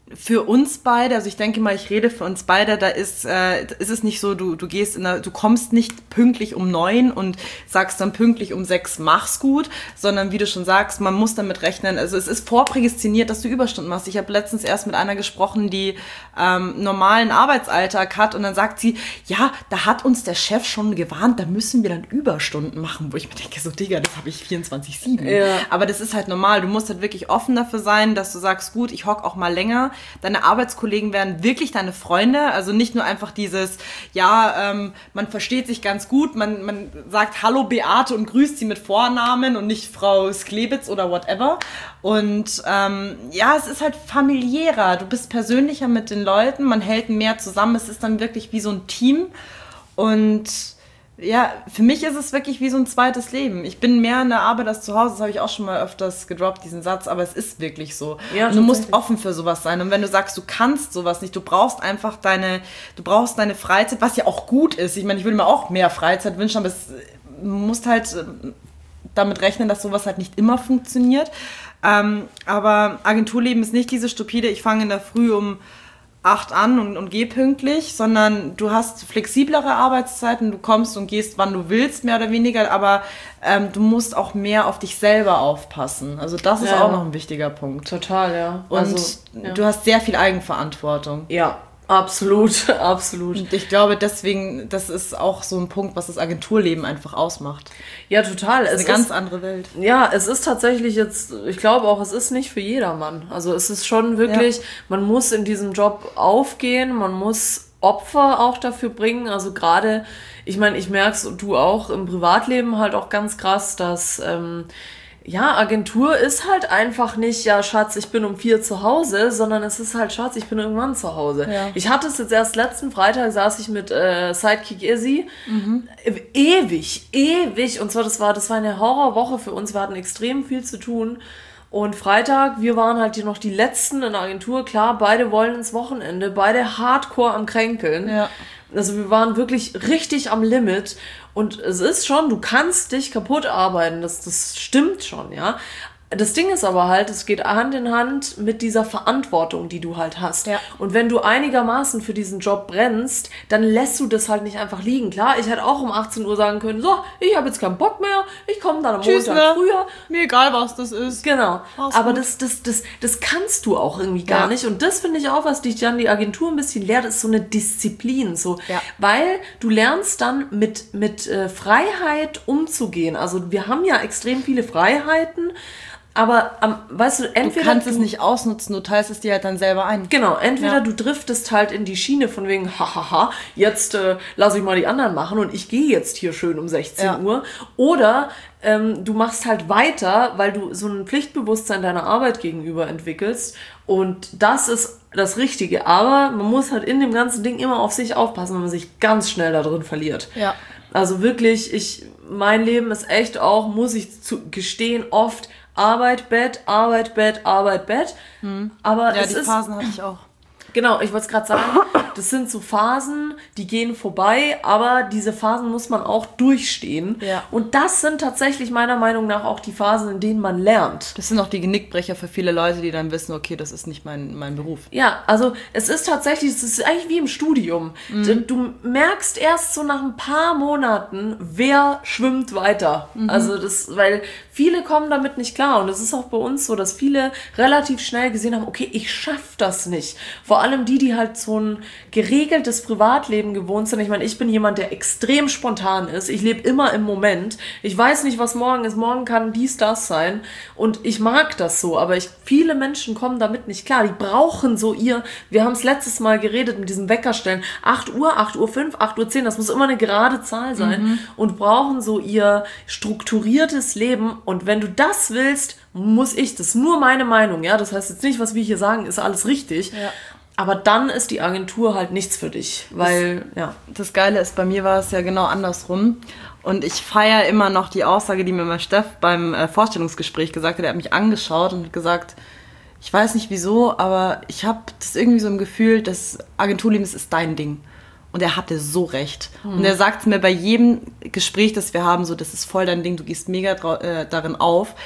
[SPEAKER 1] für uns beide, also ich denke mal, ich rede für uns beide, da ist, äh, ist es nicht so, du, du gehst in der, du kommst nicht pünktlich um neun und sagst dann pünktlich um sechs, mach's gut, sondern wie du schon sagst, man muss damit rechnen, also es ist vorprädestiniert, dass du Überstunden machst. Ich habe letztens erst mit einer gesprochen, die ähm, normalen Arbeitsalltag hat und dann sagt sie, ja, da hat uns der Chef schon gewarnt, da müssen wir dann Überstunden machen, wo ich mir denke, so Digga, das habe ich vierundzwanzig sieben. Ja. Aber das ist halt normal, du musst halt wirklich offen dafür sein, dass du sagst, gut, ich hock auch mal länger. Deine Arbeitskollegen werden wirklich deine Freunde, also nicht nur einfach dieses, ja, ähm, man versteht sich ganz gut, man, man sagt Hallo Beate und grüßt sie mit Vornamen und nicht Frau Sklebitz oder whatever. Und ähm, ja, es ist halt familiärer, du bist persönlicher mit den Leuten, man hält mehr zusammen, es ist dann wirklich wie so ein Team und ja, für mich ist es wirklich wie so ein zweites Leben. Ich bin mehr in der Arbeit als zu Hause, das habe ich auch schon mal öfters gedroppt, diesen Satz, aber es ist wirklich so. Ja, und du musst offen für sowas sein. Und wenn du sagst, du kannst sowas nicht, du brauchst einfach deine, du brauchst deine Freizeit, was ja auch gut ist. Ich meine, ich würde mir auch mehr Freizeit wünschen, aber es, du musst halt damit rechnen, dass sowas halt nicht immer funktioniert. Ähm, aber Agenturleben ist nicht diese stupide, ich fange in der Früh um acht an und, und geh pünktlich, sondern du hast flexiblere Arbeitszeiten, du kommst und gehst, wann du willst, mehr oder weniger, aber ähm, du musst auch mehr auf dich selber aufpassen. Also das ist ja auch noch ein wichtiger Punkt.
[SPEAKER 2] Total, ja.
[SPEAKER 1] Und
[SPEAKER 2] also, ja.
[SPEAKER 1] du hast sehr viel Eigenverantwortung.
[SPEAKER 2] Ja, absolut, absolut.
[SPEAKER 1] Und ich glaube, deswegen, das ist auch so ein Punkt, was das Agenturleben einfach ausmacht.
[SPEAKER 2] Ja, total.
[SPEAKER 1] Das ist es eine ganz ist, andere Welt.
[SPEAKER 2] Ja, es ist tatsächlich jetzt, ich glaube auch, es ist nicht für jedermann. Also es ist schon wirklich, ja. man muss in diesem Job aufgehen, man muss Opfer auch dafür bringen. Also gerade, ich meine, ich merke es, du auch im Privatleben halt auch ganz krass, dass ähm, ja, Agentur ist halt einfach nicht, ja, Schatz, ich bin um vier zu Hause, sondern es ist halt, Schatz, ich bin irgendwann zu Hause. Ja. Ich hatte es jetzt erst letzten Freitag, saß ich mit äh, Sidekick Izzy. Mhm. Ewig, ewig. Und zwar, das war, das war eine Horrorwoche für uns. Wir hatten extrem viel zu tun. Und Freitag, wir waren halt hier noch die Letzten in der Agentur. Klar, beide wollen ins Wochenende, beide hardcore am Kränkeln. Ja. Also wir waren wirklich richtig am Limit. Und es ist schon, du kannst dich kaputt arbeiten, das, das stimmt schon, ja. Das Ding ist aber halt, es geht Hand in Hand mit dieser Verantwortung, die du halt hast. Ja. Und wenn du einigermaßen für diesen Job brennst, dann lässt du das halt nicht einfach liegen. Klar, ich hätte auch um achtzehn Uhr sagen können, so, ich habe jetzt keinen Bock mehr, ich komme dann am
[SPEAKER 1] Tschüss,
[SPEAKER 2] Montag
[SPEAKER 1] ne? früher. Mir egal, was das ist.
[SPEAKER 2] Genau. Mach's aber das, das, das, das kannst du auch irgendwie gar ja. nicht. Und das finde ich auch, was dich dann die Agentur ein bisschen lehrt, ist so eine Disziplin. So. Ja. Weil du lernst dann mit, mit äh, Freiheit umzugehen. Also wir haben ja extrem viele Freiheiten. Aber, ähm, weißt du, entweder...
[SPEAKER 1] Du kannst du, es nicht ausnutzen, du teilst es dir halt dann selber ein.
[SPEAKER 2] Genau, entweder ja. du driftest halt in die Schiene von wegen, hahaha, jetzt äh, lass ich mal die anderen machen und ich gehe jetzt hier schön um sechzehn ja. Uhr. Oder ähm, du machst halt weiter, weil du so ein Pflichtbewusstsein deiner Arbeit gegenüber entwickelst. Und das ist das Richtige. Aber man muss halt in dem ganzen Ding immer auf sich aufpassen, wenn man sich ganz schnell da drin verliert. Ja. Also wirklich, ich, mein Leben ist echt auch, muss ich zu gestehen, oft Arbeit, Bett, Arbeit, Bett, Arbeit, Bett. Hm. Aber
[SPEAKER 1] ja,
[SPEAKER 2] es
[SPEAKER 1] die
[SPEAKER 2] ist,
[SPEAKER 1] Phasen hatte ich auch.
[SPEAKER 2] Genau, ich wollte es gerade sagen, das sind so Phasen, die gehen vorbei, aber diese Phasen muss man auch durchstehen. Ja. Und das sind tatsächlich meiner Meinung nach auch die Phasen, in denen man lernt.
[SPEAKER 1] Das sind auch die Genickbrecher für viele Leute, die dann wissen, okay, das ist nicht mein, mein Beruf.
[SPEAKER 2] Ja, also es ist tatsächlich, es ist eigentlich wie im Studium. Mhm. Du merkst erst so nach ein paar Monaten, wer schwimmt weiter. Mhm. Also das, weil viele kommen damit nicht klar. Und es ist auch bei uns so, dass viele relativ schnell gesehen haben, okay, ich schaff das nicht. Vor allem die, die halt so ein geregeltes Privatleben gewohnt sind. Ich meine, ich bin jemand, der extrem spontan ist. Ich lebe immer im Moment. Ich weiß nicht, was morgen ist. Morgen kann dies, das sein. Und ich mag das so. Aber ich, viele Menschen kommen damit nicht klar. Die brauchen so ihr, wir haben es letztes Mal geredet mit diesem Weckerstellen. acht Uhr, acht Uhr fünf, acht Uhr zehn, das muss immer eine gerade Zahl sein. Mhm. Und brauchen so ihr strukturiertes Leben. Und wenn du das willst, muss ich, das ist nur meine Meinung, ja, das heißt jetzt nicht, was wir hier sagen, ist alles richtig, ja. Aber dann ist die Agentur halt nichts für dich, weil,
[SPEAKER 1] das,
[SPEAKER 2] ja.
[SPEAKER 1] Das Geile ist, bei mir war es ja genau andersrum und ich feiere immer noch die Aussage, die mir mein Steff beim äh, Vorstellungsgespräch gesagt hat. Er hat mich angeschaut und hat gesagt, ich weiß nicht wieso, aber ich habe das irgendwie so im Gefühl, dass Agenturleben ist dein Ding. Und er hatte so recht. Mhm. Und er sagt es mir bei jedem Gespräch, das wir haben, so, das ist voll dein Ding, du gehst mega drau- äh, darin auf.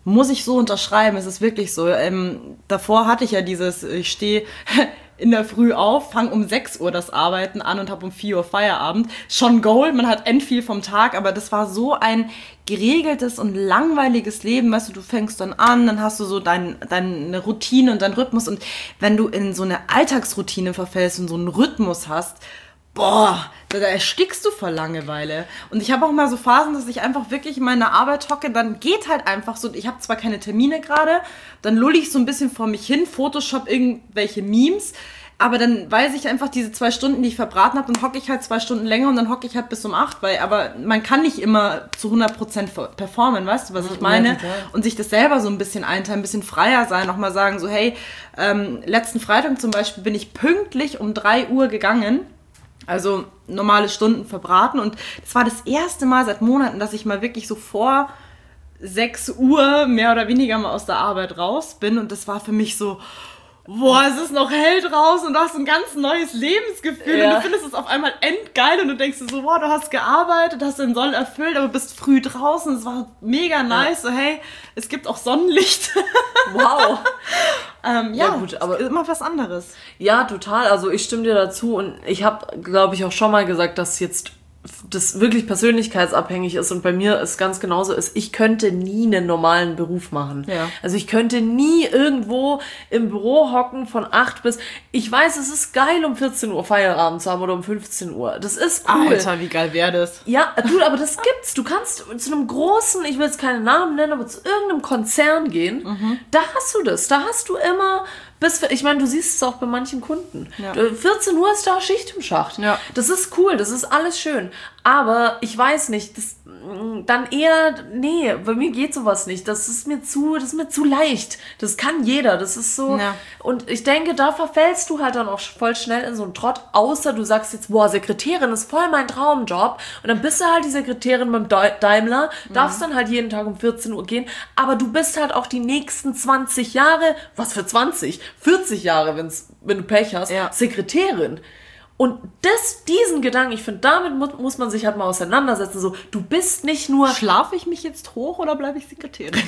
[SPEAKER 1] muss ich so unterschreiben, es ist wirklich so. Ähm, davor hatte ich ja dieses, ich stehe in der Früh auf, fange um sechs Uhr das Arbeiten an und habe um vier Uhr Feierabend. Schon Goal, man hat end viel vom Tag, aber das war so ein geregeltes und langweiliges Leben. Weißt du, du fängst dann an, dann hast du so dein, deine Routine und deinen Rhythmus. Und wenn du in so eine Alltagsroutine verfällst und so einen Rhythmus hast, boah, da, da erstickst du vor Langeweile. Und ich habe auch mal so Phasen, dass ich einfach wirklich in meiner Arbeit hocke, dann geht halt einfach so, ich habe zwar keine Termine gerade, dann lulle ich so ein bisschen vor mich hin, Photoshop irgendwelche Memes, aber dann weiß ich einfach, diese zwei Stunden, die ich verbraten habe, dann hocke ich halt zwei Stunden länger und dann hocke ich halt bis um acht, weil, aber man kann nicht immer zu hundert Prozent performen, weißt du, was ich meine? Ja, und sich das selber so ein bisschen einteilen, ein bisschen freier sein, auch mal sagen so, hey, ähm, letzten Freitag zum Beispiel bin ich pünktlich um drei Uhr gegangen, also normale Stunden verbraten. Und das war das erste Mal seit Monaten, dass ich mal wirklich so vor sechs Uhr mehr oder weniger mal aus der Arbeit raus bin. Und das war für mich so, boah, es ist noch hell draußen und du hast ein ganz neues Lebensgefühl. Ja. Und du findest es auf einmal endgeil und du denkst dir so, boah, du hast gearbeitet, hast den Soll erfüllt, aber bist früh draußen. Es war mega nice. Ja. So, hey, es gibt auch Sonnenlicht.
[SPEAKER 2] Wow.
[SPEAKER 1] ähm, ja, ja, gut, aber immer was anderes.
[SPEAKER 2] Ja, total. Also ich stimme dir dazu und ich habe, glaube ich, auch schon mal gesagt, dass jetzt das wirklich persönlichkeitsabhängig ist und bei mir ist ganz genauso ist, ich könnte nie einen normalen Beruf machen.
[SPEAKER 1] Ja.
[SPEAKER 2] Also ich könnte nie irgendwo im Büro hocken von acht bis, ich weiß, es ist geil, um vierzehn Uhr Feierabend zu haben oder um fünfzehn Uhr. Das ist cool.
[SPEAKER 1] Alter, wie geil wäre das?
[SPEAKER 2] Ja, du, aber das gibt's. Du kannst zu einem großen, ich will jetzt keinen Namen nennen, aber zu irgendeinem Konzern gehen, mhm. da hast du das. Da hast du immer bis, ich meine, du siehst es auch bei manchen Kunden. Ja. vierzehn Uhr ist da Schicht im Schacht. Ja. Das ist cool, das ist alles schön. Aber ich weiß nicht, das, dann eher, nee, bei mir geht sowas nicht. Das ist mir zu, das ist mir zu leicht. Das kann jeder. Das ist so. Ja. Und ich denke, da verfällst du halt dann auch voll schnell in so einen Trott, außer du sagst jetzt, boah, Sekretärin ist voll mein Traumjob. Und dann bist du halt die Sekretärin beim Daimler, mhm. darfst dann halt jeden Tag um vierzehn Uhr gehen. Aber du bist halt auch die nächsten zwanzig Jahre, was für zwanzig? vierzig Jahre, wenn's, wenn du Pech hast, ja. Sekretärin. Und das, diesen Gedanken, ich finde, damit mu- muss man sich halt mal auseinandersetzen. So, du bist nicht nur...
[SPEAKER 1] Schlafe ich mich jetzt hoch oder bleibe ich Sekretärin?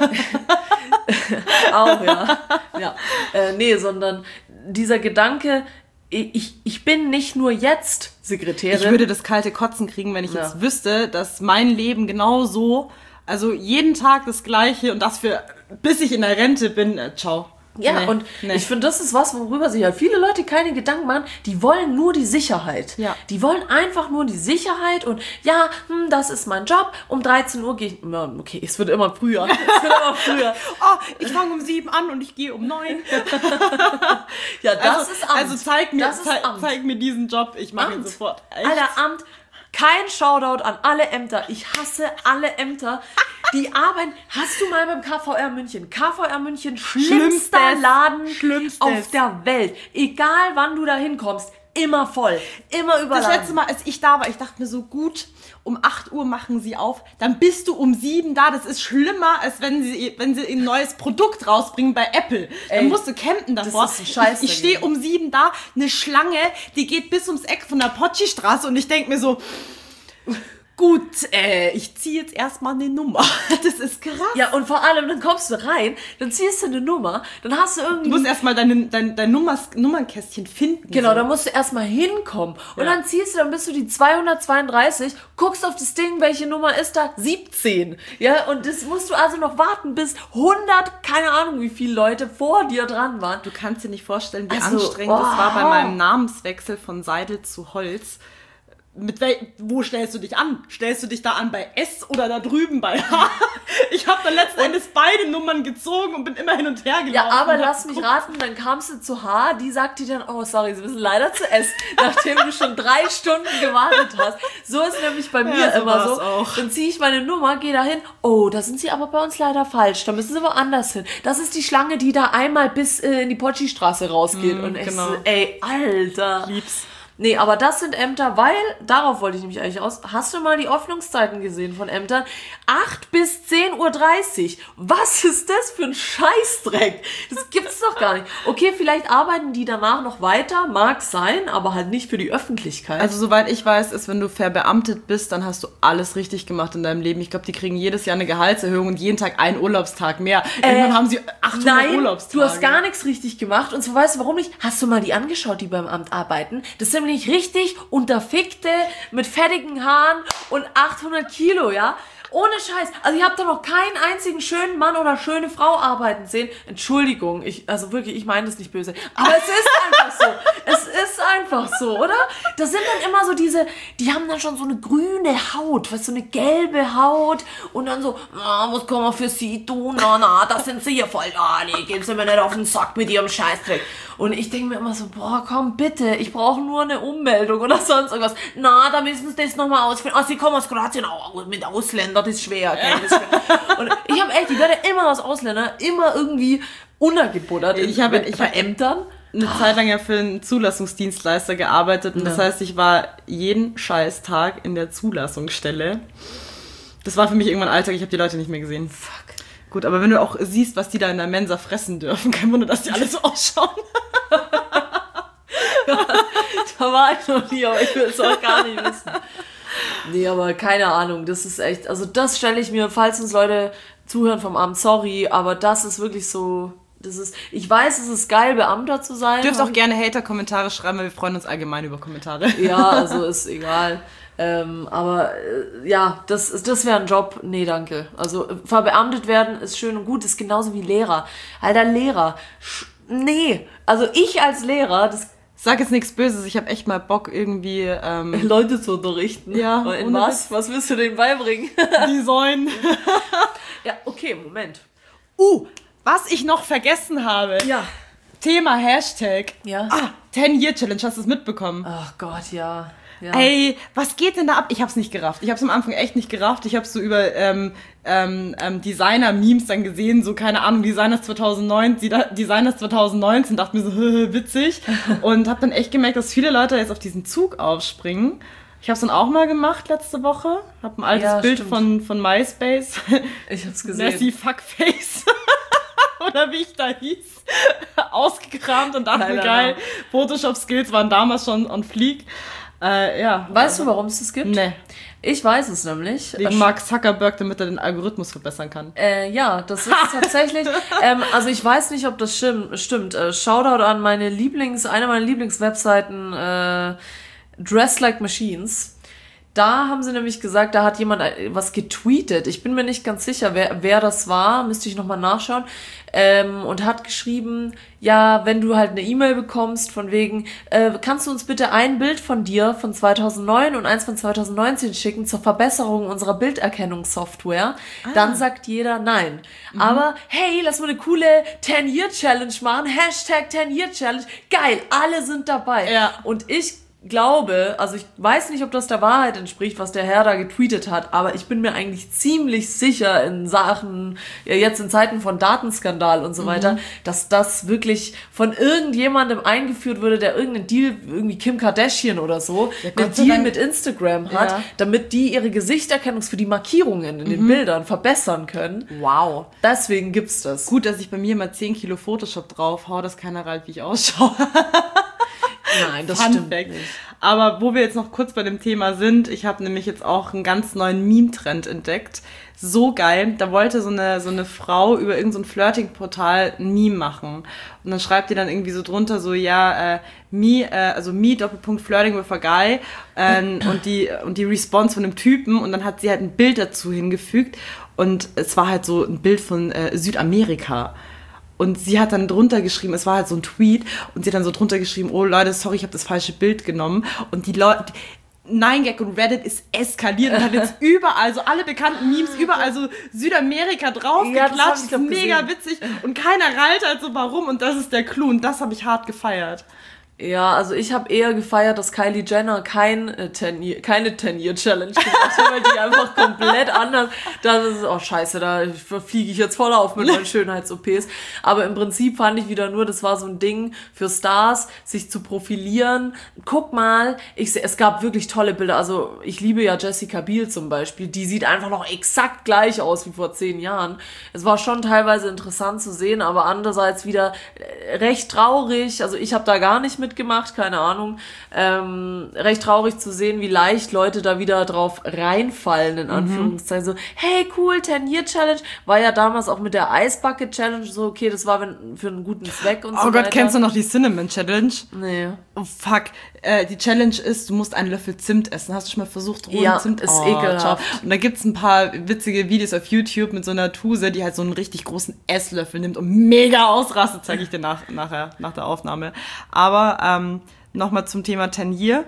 [SPEAKER 2] Auch, ja. ja. Äh, nee, sondern dieser Gedanke, ich, ich bin nicht nur jetzt Sekretärin.
[SPEAKER 1] Ich würde das kalte Kotzen kriegen, wenn ich ja. jetzt wüsste, dass mein Leben genau so, also jeden Tag das Gleiche und das für, bis ich in der Rente bin, äh, ciao.
[SPEAKER 2] Ja, nee, und nee. ich finde, das ist was, worüber sich ja viele Leute keine Gedanken machen. Die wollen nur die Sicherheit.
[SPEAKER 1] Ja.
[SPEAKER 2] Die wollen einfach nur die Sicherheit und ja, hm, das ist mein Job. Um dreizehn Uhr gehe ich... Okay, es wird immer früher. Es wird immer früher.
[SPEAKER 1] Oh, ich fange um sieben an und ich gehe um neun.
[SPEAKER 2] Ja, das
[SPEAKER 1] also,
[SPEAKER 2] ist Amt.
[SPEAKER 1] Also zeig mir,
[SPEAKER 2] das
[SPEAKER 1] zeig, zeig mir diesen Job. Ich mache ihn sofort.
[SPEAKER 2] Echt? Alter, Amt. Kein Shoutout an alle Ämter. Ich hasse alle Ämter. Die arbeiten. Hast du mal beim K V R München? K V R München, schlimmster Schlimmstes. Laden
[SPEAKER 1] Schlimmstes.
[SPEAKER 2] auf der Welt. Egal wann du da hinkommst, immer voll. Immer überladen.
[SPEAKER 1] Das letzte Mal, als ich da war, ich dachte mir so, gut, um acht Uhr machen sie auf, dann bist du um sieben da. Das ist schlimmer, als wenn sie, wenn sie ein neues Produkt rausbringen bei Apple. Ey, dann musst du campen davor.
[SPEAKER 2] Das ist scheiße.
[SPEAKER 1] Ich, ich stehe um sieben da, eine Schlange, die geht bis ums Eck von der Potschi-Straße und ich denke mir so, gut, äh, ich ziehe jetzt erstmal eine Nummer. Das ist krass.
[SPEAKER 2] Ja, und vor allem, dann kommst du rein, dann ziehst du eine Nummer, dann hast du irgendwie...
[SPEAKER 1] Du musst erstmal dein, dein, dein Nummers, Nummernkästchen finden.
[SPEAKER 2] Genau,
[SPEAKER 1] so.
[SPEAKER 2] Da musst du erstmal hinkommen. Und
[SPEAKER 1] ja.
[SPEAKER 2] dann ziehst du, dann bist du die zweihundertzweiunddreißig, guckst auf das Ding, welche Nummer ist da? siebzehn. Ja, und das musst du also noch warten, bis hundert, keine Ahnung, wie viele Leute vor dir dran waren.
[SPEAKER 1] Du kannst dir nicht vorstellen, wie
[SPEAKER 2] also,
[SPEAKER 1] anstrengend
[SPEAKER 2] oh.
[SPEAKER 1] das war bei meinem Namenswechsel von Seidel zu Holz. Mit wel- wo stellst du dich an? Stellst du dich da an bei S oder da drüben bei H? Ich habe dann letzten Endes beide Nummern gezogen und bin immer hin und her gelaufen.
[SPEAKER 2] Ja, aber lass mich raten, dann kamst du zu H, die sagt dir dann, oh sorry, sie müssen leider zu S, nachdem du schon drei Stunden gewartet hast. So ist nämlich bei mir
[SPEAKER 1] ja, so
[SPEAKER 2] immer so.
[SPEAKER 1] Auch.
[SPEAKER 2] Dann ziehe ich meine Nummer, gehe da hin, oh, da sind sie aber bei uns leider falsch, da müssen sie woanders hin. Das ist die Schlange, die da einmal bis äh, in die Potschi-Straße rausgeht.
[SPEAKER 1] Mm,
[SPEAKER 2] und ich
[SPEAKER 1] genau.
[SPEAKER 2] so, ey, Alter.
[SPEAKER 1] Lieb's.
[SPEAKER 2] Nee, aber das sind Ämter, weil, darauf wollte ich nämlich eigentlich aus, hast du mal die Öffnungszeiten gesehen von Ämtern? acht bis zehn Uhr dreißig. Was ist das für ein Scheißdreck? Das gibt's doch gar nicht. Okay, vielleicht arbeiten die danach noch weiter, mag sein, aber halt nicht für die Öffentlichkeit.
[SPEAKER 1] Also soweit ich weiß, ist, wenn du verbeamtet bist, dann hast du alles richtig gemacht in deinem Leben. Ich glaube, die kriegen jedes Jahr eine Gehaltserhöhung und jeden Tag einen Urlaubstag mehr. Irgendwann äh, haben sie achthundert
[SPEAKER 2] nein,
[SPEAKER 1] Urlaubstage.
[SPEAKER 2] Du hast gar nichts richtig gemacht und so weißt du warum nicht? Hast du mal die angeschaut, die beim Amt arbeiten? Das sind nämlich richtig unterfickte, mit fettigen Haaren und achthundert Kilo, ja? Ohne Scheiß. Also ich habe da noch keinen einzigen schönen Mann oder schöne Frau arbeiten sehen. Entschuldigung, ich, also wirklich, ich meine das nicht böse. Aber es ist einfach so. Es ist einfach so, oder? Das sind dann immer so diese, die haben dann schon so eine grüne Haut, weißt du, so eine gelbe Haut und dann so, na, was kann man für sie tun? Na, na, das sind sie ja voll. Ah, nee, geben sie mir nicht auf den Sack mit ihrem Scheißdreck. Und ich denke mir immer so, boah, komm bitte, ich brauche nur eine Ummeldung oder sonst irgendwas. Na, da müssen sie das nochmal ausfinden. Ah, sie kommen aus Kroatien, oh, mit Ausländern, das ist schwer. Okay, das ist schwer. Und ich habe echt, ich werde immer als Ausländer immer irgendwie untergebuttert
[SPEAKER 1] ich hab,
[SPEAKER 2] in,
[SPEAKER 1] ich
[SPEAKER 2] bei
[SPEAKER 1] hab
[SPEAKER 2] Ämtern.
[SPEAKER 1] eine Zeit lang ja für einen Zulassungsdienstleister gearbeitet und ja. Das heißt, ich war jeden Scheißtag in der Zulassungsstelle. Das war für mich irgendwann Alltag, ich habe die Leute nicht mehr gesehen.
[SPEAKER 2] Fuck.
[SPEAKER 1] Gut, aber wenn du auch siehst, was die da in der Mensa fressen dürfen, kein Wunder, dass die alle so ausschauen.
[SPEAKER 2] Da war ich noch nie, aber ich will es auch gar nicht wissen. Nee, aber keine Ahnung, das ist echt, also das stelle ich mir, falls uns Leute zuhören vom Amt, sorry, aber das ist wirklich so, das ist, ich weiß, es ist geil, Beamter zu sein.
[SPEAKER 1] Du dürft auch gerne Hater-Kommentare schreiben, weil wir freuen uns allgemein über Kommentare.
[SPEAKER 2] Ja, also ist egal. Ähm, aber äh, ja, das, das wäre ein Job, nee, danke. Also verbeamtet werden ist schön und gut, ist genauso wie Lehrer. Alter, Lehrer, sch- nee, also ich als Lehrer, das
[SPEAKER 1] sag jetzt nichts Böses, ich habe echt mal Bock irgendwie ähm,
[SPEAKER 2] Leute zu unterrichten.
[SPEAKER 1] Ja.
[SPEAKER 2] Und in was? Was willst du denen beibringen?
[SPEAKER 1] Design.
[SPEAKER 2] Ja, okay, Moment.
[SPEAKER 1] Uh, was ich noch vergessen habe.
[SPEAKER 2] Ja.
[SPEAKER 1] Thema Hashtag.
[SPEAKER 2] Ja.
[SPEAKER 1] Ah, ten-Year-Challenge, hast du es mitbekommen?
[SPEAKER 2] Ach Gott, ja. Ja.
[SPEAKER 1] Ey, was geht denn da ab? Ich hab's nicht gerafft. Ich hab's am Anfang echt nicht gerafft. Ich hab's so über ähm, ähm, ähm, Designer-Memes dann gesehen, so keine Ahnung, Designers zweitausendneunzehn, Designers zweitausendneunzehn, dachte mir so, witzig. Und hab dann echt gemerkt, dass viele Leute jetzt auf diesen Zug aufspringen. Ich hab's dann auch mal gemacht letzte Woche. Hab ein altes
[SPEAKER 2] Ja,
[SPEAKER 1] Bild
[SPEAKER 2] stimmt.
[SPEAKER 1] von, von MySpace.
[SPEAKER 2] Ich hab's gesehen.
[SPEAKER 1] Nessie Fuckface. Oder wie ich da hieß, ausgekramt und dachte mir, geil, Photoshop-Skills waren damals schon on fleek. Äh, ja.
[SPEAKER 2] Weißt du, warum es das gibt?
[SPEAKER 1] Nee.
[SPEAKER 2] Ich weiß es nämlich.
[SPEAKER 1] Wegen Mark Zuckerberg, damit er den Algorithmus verbessern kann.
[SPEAKER 2] Äh, ja, das ist tatsächlich, ähm, also ich weiß nicht, ob das stimmt. stimmt. Äh, Shoutout an meine Lieblings, eine meiner Lieblingswebseiten, äh, Dress Like Machines. Da haben sie nämlich gesagt, da hat jemand was getweetet. Ich bin mir nicht ganz sicher, wer, wer das war. Müsste ich nochmal nachschauen. Ähm, und hat geschrieben, ja, wenn du halt eine E-Mail bekommst von wegen, äh, kannst du uns bitte ein Bild von dir von zweitausendneun und eins von zweitausendneunzehn schicken zur Verbesserung unserer Bilderkennungssoftware? Ah. Dann sagt jeder nein. Mhm. Aber hey, lass mal eine coole ten-Year-Challenge machen. Hashtag ten-Year-Challenge. Geil, alle sind dabei.
[SPEAKER 1] Ja.
[SPEAKER 2] Und ich glaube, also ich weiß nicht, ob das der Wahrheit entspricht, was der Herr da getweetet hat, aber ich bin mir eigentlich ziemlich sicher in Sachen, ja jetzt in Zeiten von Datenskandal und so weiter, mhm. dass das wirklich von irgendjemandem eingeführt wurde, der irgendeinen Deal, irgendwie Kim Kardashian oder so,
[SPEAKER 1] ja,
[SPEAKER 2] einen Deal Dank. mit Instagram hat, ja. damit die ihre Gesichtserkennung für die Markierungen in mhm. den Bildern verbessern können.
[SPEAKER 1] Wow.
[SPEAKER 2] Deswegen gibt's das.
[SPEAKER 1] Gut, dass ich bei mir mal zehn Kilo Photoshop drauf hau, dass keiner reilt, wie ich ausschaue.
[SPEAKER 2] Nein, das
[SPEAKER 1] Fun
[SPEAKER 2] stimmt
[SPEAKER 1] Fact.
[SPEAKER 2] nicht.
[SPEAKER 1] Aber wo wir jetzt noch kurz bei dem Thema sind, ich habe nämlich jetzt auch einen ganz neuen Meme-Trend entdeckt. So geil. Da wollte so eine, so eine Frau über irgendein so Flirting-Portal ein Meme machen. Und dann schreibt die dann irgendwie so drunter so, ja, äh, me, äh, also me, Doppelpunkt, flirting with a guy. Ähm, und die, und die Response von einem Typen. Und dann hat sie halt ein Bild dazu hingefügt. Und es war halt so ein Bild von äh, Südamerika. Und sie hat dann drunter geschrieben, es war halt so ein Tweet, und sie hat dann so drunter geschrieben, oh Leute, sorry, ich habe das falsche Bild genommen. Und die Leute, nine gag und Reddit ist eskaliert und hat jetzt überall, so alle bekannten Memes, überall so Südamerika draufgeklatscht,
[SPEAKER 2] ja,
[SPEAKER 1] das, das ist mega gesehen. Witzig. Und keiner rallt halt so, warum, und das ist der Clou, und das habe ich hart gefeiert.
[SPEAKER 2] Ja, also ich habe eher gefeiert, dass Kylie Jenner kein, äh, Ten-Year, keine Ten-Year-Challenge gemacht hat, weil die einfach komplett anders, das ist, oh scheiße, da fliege ich jetzt voll auf mit meinen Schönheits-O Ps. Aber im Prinzip fand ich wieder nur, das war so ein Ding für Stars, sich zu profilieren. Guck mal, ich, es gab wirklich tolle Bilder, also ich liebe ja Jessica Biel zum Beispiel, die sieht einfach noch exakt gleich aus wie vor zehn Jahren. Es war schon teilweise interessant zu sehen, aber andererseits wieder recht traurig, also ich habe da gar nicht mit gemacht, keine Ahnung. Ähm, recht traurig zu sehen, wie leicht Leute da wieder drauf reinfallen, in Anführungszeichen. Mhm. So, hey, cool, Ten-Year-Challenge. War ja damals auch mit der Ice-Bucket-Challenge so, okay, das war für einen guten Zweck und
[SPEAKER 1] oh
[SPEAKER 2] so
[SPEAKER 1] Gott,
[SPEAKER 2] weiter.
[SPEAKER 1] Oh Gott, kennst du noch die Cinnamon-Challenge?
[SPEAKER 2] Nee.
[SPEAKER 1] Oh fuck. Äh, die Challenge ist, du musst einen Löffel Zimt essen. Hast du schon mal versucht, rohen
[SPEAKER 2] ja,
[SPEAKER 1] Zimt?
[SPEAKER 2] ist
[SPEAKER 1] oh,
[SPEAKER 2] ekelhaft.
[SPEAKER 1] Ciao. Und da gibt's ein paar witzige Videos auf YouTube mit so einer Tuse, die halt so einen richtig großen Esslöffel nimmt und mega ausrastet, zeige ich dir nach, nachher, nach der Aufnahme. Aber ähm, nochmal zum Thema Ten Year.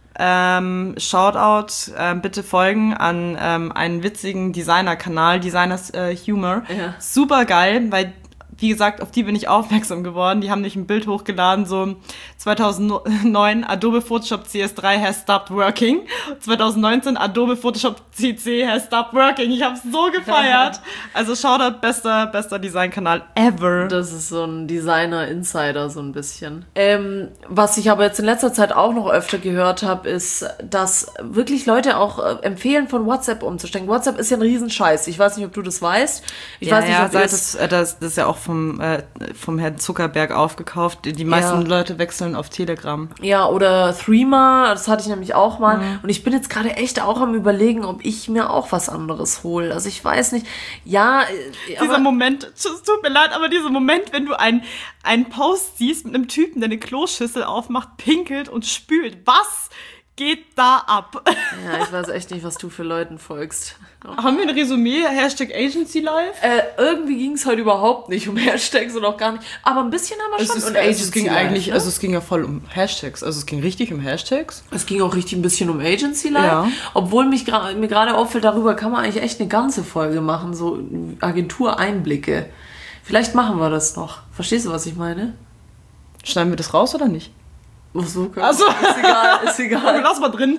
[SPEAKER 1] Ähm, Shoutout, äh, bitte folgen an ähm, einen witzigen Designer-Kanal, Designers äh, Humor.
[SPEAKER 2] Ja.
[SPEAKER 1] Super geil, weil, wie gesagt, auf die bin ich aufmerksam geworden. Die haben nicht ein Bild hochgeladen, so zweitausendneun Adobe Photoshop C S drei has stopped working. zweitausendneunzehn Adobe Photoshop C C has stopped working. Ich hab's so gefeiert. Also Shoutout, bester, bester Designkanal ever.
[SPEAKER 2] Das ist so ein Designer-Insider, so ein bisschen. Ähm, was ich aber jetzt in letzter Zeit auch noch öfter gehört habe, ist, dass wirklich Leute auch äh, empfehlen, von WhatsApp umzusteigen. WhatsApp ist ja ein Riesenscheiß. Ich weiß nicht, ob du das weißt. Ich
[SPEAKER 1] ja,
[SPEAKER 2] weiß nicht,
[SPEAKER 1] ja,
[SPEAKER 2] ob
[SPEAKER 1] seit
[SPEAKER 2] das,
[SPEAKER 1] das, das, das ist ja auch vom, äh, vom Herrn Zuckerberg aufgekauft. Die meisten
[SPEAKER 2] Ja.
[SPEAKER 1] Leute wechseln auf Telegram.
[SPEAKER 2] Ja, oder Threema, das hatte ich nämlich auch mal.
[SPEAKER 1] Mhm.
[SPEAKER 2] Und ich bin jetzt gerade echt auch am Überlegen, ob ich mir auch was anderes hole. Also ich weiß nicht. Ja, äh,
[SPEAKER 1] Dieser
[SPEAKER 2] aber
[SPEAKER 1] Moment, es tut mir leid, aber dieser Moment, wenn du einen, einen Post siehst mit einem Typen, der eine Kloschüssel aufmacht, pinkelt und spült. Was geht da ab?
[SPEAKER 2] ja, ich weiß echt nicht, was du für Leuten folgst.
[SPEAKER 1] Haben wir ein Resümee? Hashtag Agency Life?
[SPEAKER 2] Äh, irgendwie ging es heute überhaupt nicht um Hashtags und auch gar nicht. Aber ein bisschen haben wir schon.
[SPEAKER 1] Es, ist,
[SPEAKER 2] und
[SPEAKER 1] es ging
[SPEAKER 2] Life,
[SPEAKER 1] eigentlich,
[SPEAKER 2] ne?
[SPEAKER 1] also es ging ja voll um Hashtags. Also es ging richtig um Hashtags.
[SPEAKER 2] Es ging auch richtig ein bisschen um Agency Life.
[SPEAKER 1] Ja.
[SPEAKER 2] Obwohl mich gra- mir gerade auffällt, darüber kann man eigentlich echt eine ganze Folge machen, so Agentureinblicke. Vielleicht machen wir das noch. Verstehst du, was ich meine?
[SPEAKER 1] Schneiden wir das raus oder nicht?
[SPEAKER 2] Ach so, okay.
[SPEAKER 1] Ach so.
[SPEAKER 2] Ist egal, ist egal.
[SPEAKER 1] Lass mal drin.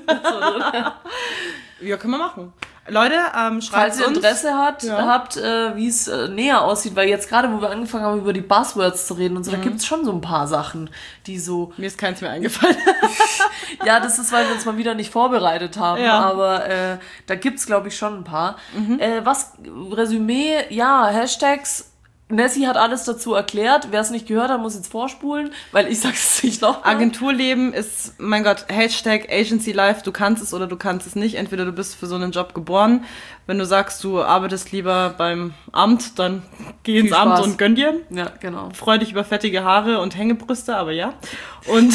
[SPEAKER 1] Ja, können wir machen. Leute, ähm, schreibt
[SPEAKER 2] Falls ihr
[SPEAKER 1] uns.
[SPEAKER 2] Interesse hat,
[SPEAKER 1] Ja.
[SPEAKER 2] habt, äh, wie es äh, näher aussieht, weil jetzt gerade, wo wir angefangen haben, über die Buzzwords zu reden und so,
[SPEAKER 1] Mhm.
[SPEAKER 2] da gibt es schon so ein paar Sachen, die so,
[SPEAKER 1] Mir ist keins mehr eingefallen.
[SPEAKER 2] ja, das ist, weil wir uns mal wieder nicht vorbereitet haben,
[SPEAKER 1] Ja.
[SPEAKER 2] aber äh, da gibt es, glaube ich, schon ein paar. Äh, was, Resümee, ja, Hashtags, Nessie hat alles dazu erklärt. Wer es nicht gehört hat, muss jetzt vorspulen, weil ich sag's nicht noch.
[SPEAKER 1] Agenturleben ist, mein Gott, Hashtag Agency Life, du kannst es oder du kannst es nicht. Entweder du bist für so einen Job geboren. Wenn du sagst, du arbeitest lieber beim Amt, dann geh ins
[SPEAKER 2] Viel
[SPEAKER 1] Amt
[SPEAKER 2] Spaß.
[SPEAKER 1] und gönn dir.
[SPEAKER 2] Ja, genau.
[SPEAKER 1] Freu dich über fettige Haare und Hängebrüste, aber ja. Und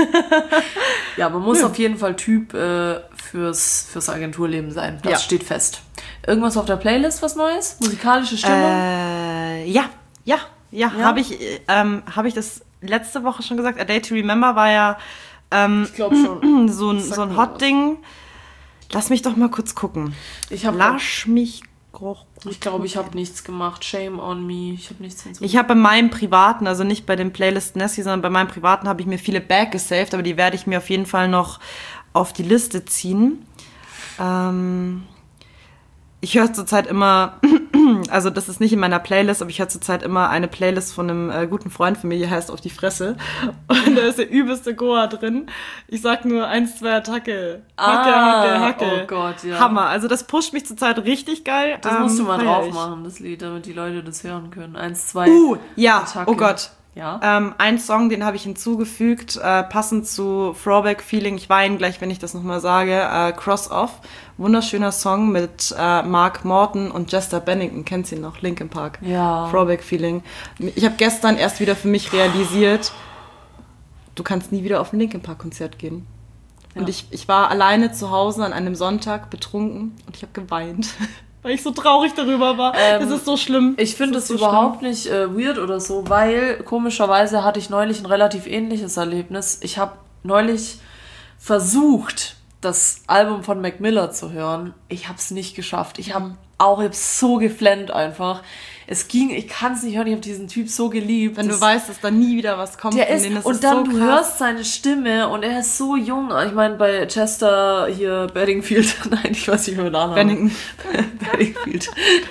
[SPEAKER 2] Ja, man muss auf jeden Fall Typ äh, fürs, fürs Agenturleben sein. Das
[SPEAKER 1] Ja.
[SPEAKER 2] steht fest. Irgendwas auf der Playlist, was Neues? Musikalische Stimmung?
[SPEAKER 1] äh, ja, ja, ja,
[SPEAKER 2] Ja?
[SPEAKER 1] habe ich, ähm, habe ich das letzte Woche schon gesagt. A Day to Remember war ja ähm,
[SPEAKER 2] Ich glaube schon.
[SPEAKER 1] so ein,
[SPEAKER 2] Sag
[SPEAKER 1] so ein
[SPEAKER 2] mir was.
[SPEAKER 1] Hot-Ding. Lass mich doch mal kurz gucken.
[SPEAKER 2] Ich habe
[SPEAKER 1] Lass mich doch
[SPEAKER 2] ich glaube, ich habe nichts gemacht. Shame on me. Ich habe nichts hinzugefügt.
[SPEAKER 1] Ich habe bei meinem privaten, also nicht bei den Playlist Nessie, sondern bei meinem privaten habe ich mir viele Back gesaved, aber die werde ich mir auf jeden Fall noch auf die Liste ziehen. Ähm, ich höre zurzeit immer, also das ist nicht in meiner Playlist, aber ich höre zurzeit immer eine Playlist von einem äh, guten Freund von mir, die heißt Auf die Fresse. Und da ist der übelste Goa drin. Ich sag nur eins, zwei Attacke. Hacke,
[SPEAKER 2] Ah,
[SPEAKER 1] Hacke, Hacke.
[SPEAKER 2] oh Gott, ja.
[SPEAKER 1] Hammer. Also das pusht mich zurzeit richtig geil.
[SPEAKER 2] Das
[SPEAKER 1] Ähm,
[SPEAKER 2] musst du mal
[SPEAKER 1] feier
[SPEAKER 2] drauf
[SPEAKER 1] ich.
[SPEAKER 2] machen, das Lied, damit die Leute das hören können. Eins, zwei.
[SPEAKER 1] Uh, ja,
[SPEAKER 2] Attacke.
[SPEAKER 1] oh Gott.
[SPEAKER 2] Ja.
[SPEAKER 1] Ähm, ein Song, den habe ich hinzugefügt, äh, passend zu Throwback Feeling. Ich weine gleich, wenn ich das nochmal sage. Äh, Cross Off. Wunderschöner Song mit äh, Mark Morton und Chester Bennington. Kennt sie noch? Linkin Park.
[SPEAKER 2] Ja.
[SPEAKER 1] Throwback Feeling. Ich habe gestern erst wieder für mich realisiert, du kannst nie wieder auf ein Linkin Park Konzert gehen. Und
[SPEAKER 2] Ja.
[SPEAKER 1] ich, ich war alleine zu Hause an einem Sonntag betrunken und ich habe geweint. Weil ich so traurig darüber war.
[SPEAKER 2] Ähm,
[SPEAKER 1] Es ist so schlimm.
[SPEAKER 2] Ich finde
[SPEAKER 1] Es
[SPEAKER 2] es
[SPEAKER 1] ist so
[SPEAKER 2] überhaupt nicht äh, weird oder so, weil komischerweise hatte ich neulich ein relativ ähnliches Erlebnis. Ich habe neulich versucht, das Album von Mac Miller zu hören. Ich habe es nicht geschafft. Ich habe auch ich hab so geflennt einfach. Es ging, ich kann es nicht hören, ich habe diesen Typ so geliebt.
[SPEAKER 1] Wenn
[SPEAKER 2] das,
[SPEAKER 1] du weißt, dass da nie wieder was kommt.
[SPEAKER 2] der ist,
[SPEAKER 1] denen, das
[SPEAKER 2] und
[SPEAKER 1] ist
[SPEAKER 2] dann,
[SPEAKER 1] so
[SPEAKER 2] du
[SPEAKER 1] krass.
[SPEAKER 2] hörst seine Stimme und er ist so jung. Ich meine, bei Chester hier, Bedingfield, nein, ich weiß nicht mehr, Name.
[SPEAKER 1] Bennington.
[SPEAKER 2] Bedingfield.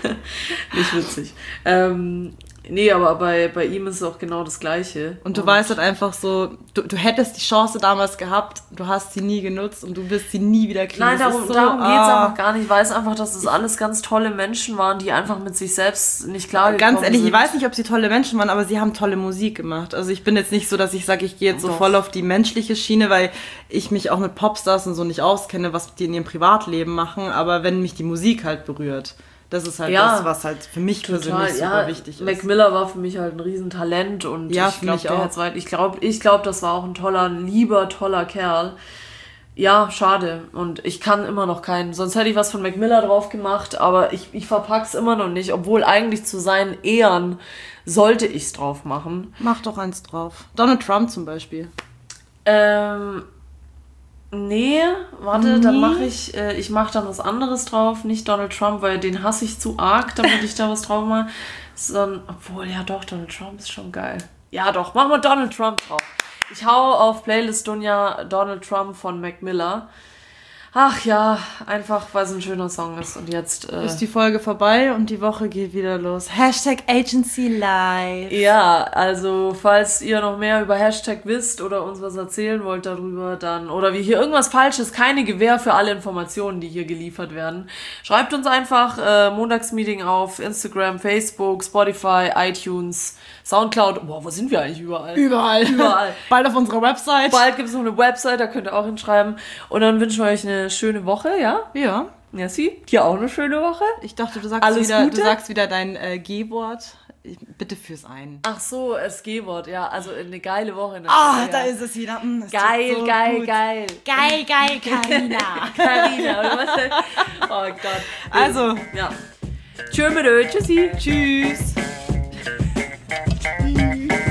[SPEAKER 2] Nicht witzig. Ähm, nee, aber bei, bei ihm ist es auch genau das Gleiche.
[SPEAKER 1] Und du und weißt halt einfach so, du, du hättest die Chance damals gehabt, du hast sie nie genutzt und du wirst sie nie wieder kriegen.
[SPEAKER 2] Nein,
[SPEAKER 1] das
[SPEAKER 2] darum,
[SPEAKER 1] so,
[SPEAKER 2] darum
[SPEAKER 1] ah.
[SPEAKER 2] geht es einfach gar nicht. Ich weiß einfach, dass das alles ganz tolle Menschen waren, die einfach mit sich selbst nicht klargekommen
[SPEAKER 1] Ganz ehrlich,
[SPEAKER 2] sind.
[SPEAKER 1] ich weiß nicht, ob sie tolle Menschen waren, aber sie haben tolle Musik gemacht. Also ich bin jetzt nicht so, dass ich sage, ich gehe jetzt so
[SPEAKER 2] Doch.
[SPEAKER 1] voll auf die menschliche Schiene, weil ich mich auch mit Popstars und so nicht auskenne, was die in ihrem Privatleben machen, aber wenn mich die Musik halt berührt. Das ist halt
[SPEAKER 2] Ja,
[SPEAKER 1] das, was halt für mich persönlich super
[SPEAKER 2] ja,
[SPEAKER 1] wichtig ist.
[SPEAKER 2] Mac Miller war für mich halt ein Riesentalent und
[SPEAKER 1] Ja,
[SPEAKER 2] ich
[SPEAKER 1] für
[SPEAKER 2] glaube,
[SPEAKER 1] mich
[SPEAKER 2] der
[SPEAKER 1] auch.
[SPEAKER 2] hat's weit. Ich glaube, ich glaub, das war auch ein toller, lieber, toller Kerl. Ja, schade. Und ich kann immer noch keinen. Sonst hätte ich was von Mac Miller drauf gemacht, aber ich, ich verpack's immer noch nicht, obwohl eigentlich zu seinen Ehren sollte ich's drauf machen.
[SPEAKER 1] Mach doch eins drauf. Donald Trump zum Beispiel.
[SPEAKER 2] Ähm. Nee, warte,
[SPEAKER 1] Nee.
[SPEAKER 2] dann mache ich, äh, ich mache dann was anderes drauf, nicht Donald Trump, weil den hasse ich zu arg, damit ich da was drauf mache. Sondern, obwohl, ja doch, Donald Trump ist schon geil. Ja doch, machen wir Donald Trump drauf. Ich hau auf Playlist Dunja Donald Trump von Mac Miller. Ach ja, einfach, weil es ein schöner Song ist. Und jetzt äh,
[SPEAKER 1] Ist die Folge vorbei und die Woche geht wieder los. Hashtag Agency Live.
[SPEAKER 2] ja, also falls ihr noch mehr über Hashtag wisst oder uns was erzählen wollt darüber, dann, oder wie hier irgendwas Falsches, keine Gewähr für alle Informationen, die hier geliefert werden, schreibt uns einfach äh, Montagsmeeting auf Instagram, Facebook, Spotify, iTunes, Soundcloud. Boah, wo sind wir eigentlich überall?
[SPEAKER 1] Überall.
[SPEAKER 2] Überall.
[SPEAKER 1] Bald auf unserer Website.
[SPEAKER 2] Bald gibt es noch eine Website, da könnt ihr auch hinschreiben. Und dann wünschen wir euch eine schöne Woche, ja?
[SPEAKER 1] Ja.
[SPEAKER 2] Nessie, dir auch eine schöne Woche.
[SPEAKER 1] Ich dachte, du sagst,
[SPEAKER 2] Alles
[SPEAKER 1] wieder,
[SPEAKER 2] Gute?
[SPEAKER 1] du sagst wieder dein äh, G-Wort. Ich- Bitte fürs ein.
[SPEAKER 2] Ach so, das G-Wort, ja. Also eine geile Woche.
[SPEAKER 1] Ah,
[SPEAKER 2] ja.
[SPEAKER 1] da ist es wieder. Mm, es
[SPEAKER 2] Geil,
[SPEAKER 1] tut so
[SPEAKER 2] geil,
[SPEAKER 1] gut.
[SPEAKER 2] geil.
[SPEAKER 1] Geil, geil, Carina.
[SPEAKER 2] Carina, oder was? Oh Gott.
[SPEAKER 1] Also,
[SPEAKER 2] Ja. Tschö mit Ö, tschüssi.
[SPEAKER 1] tschüss.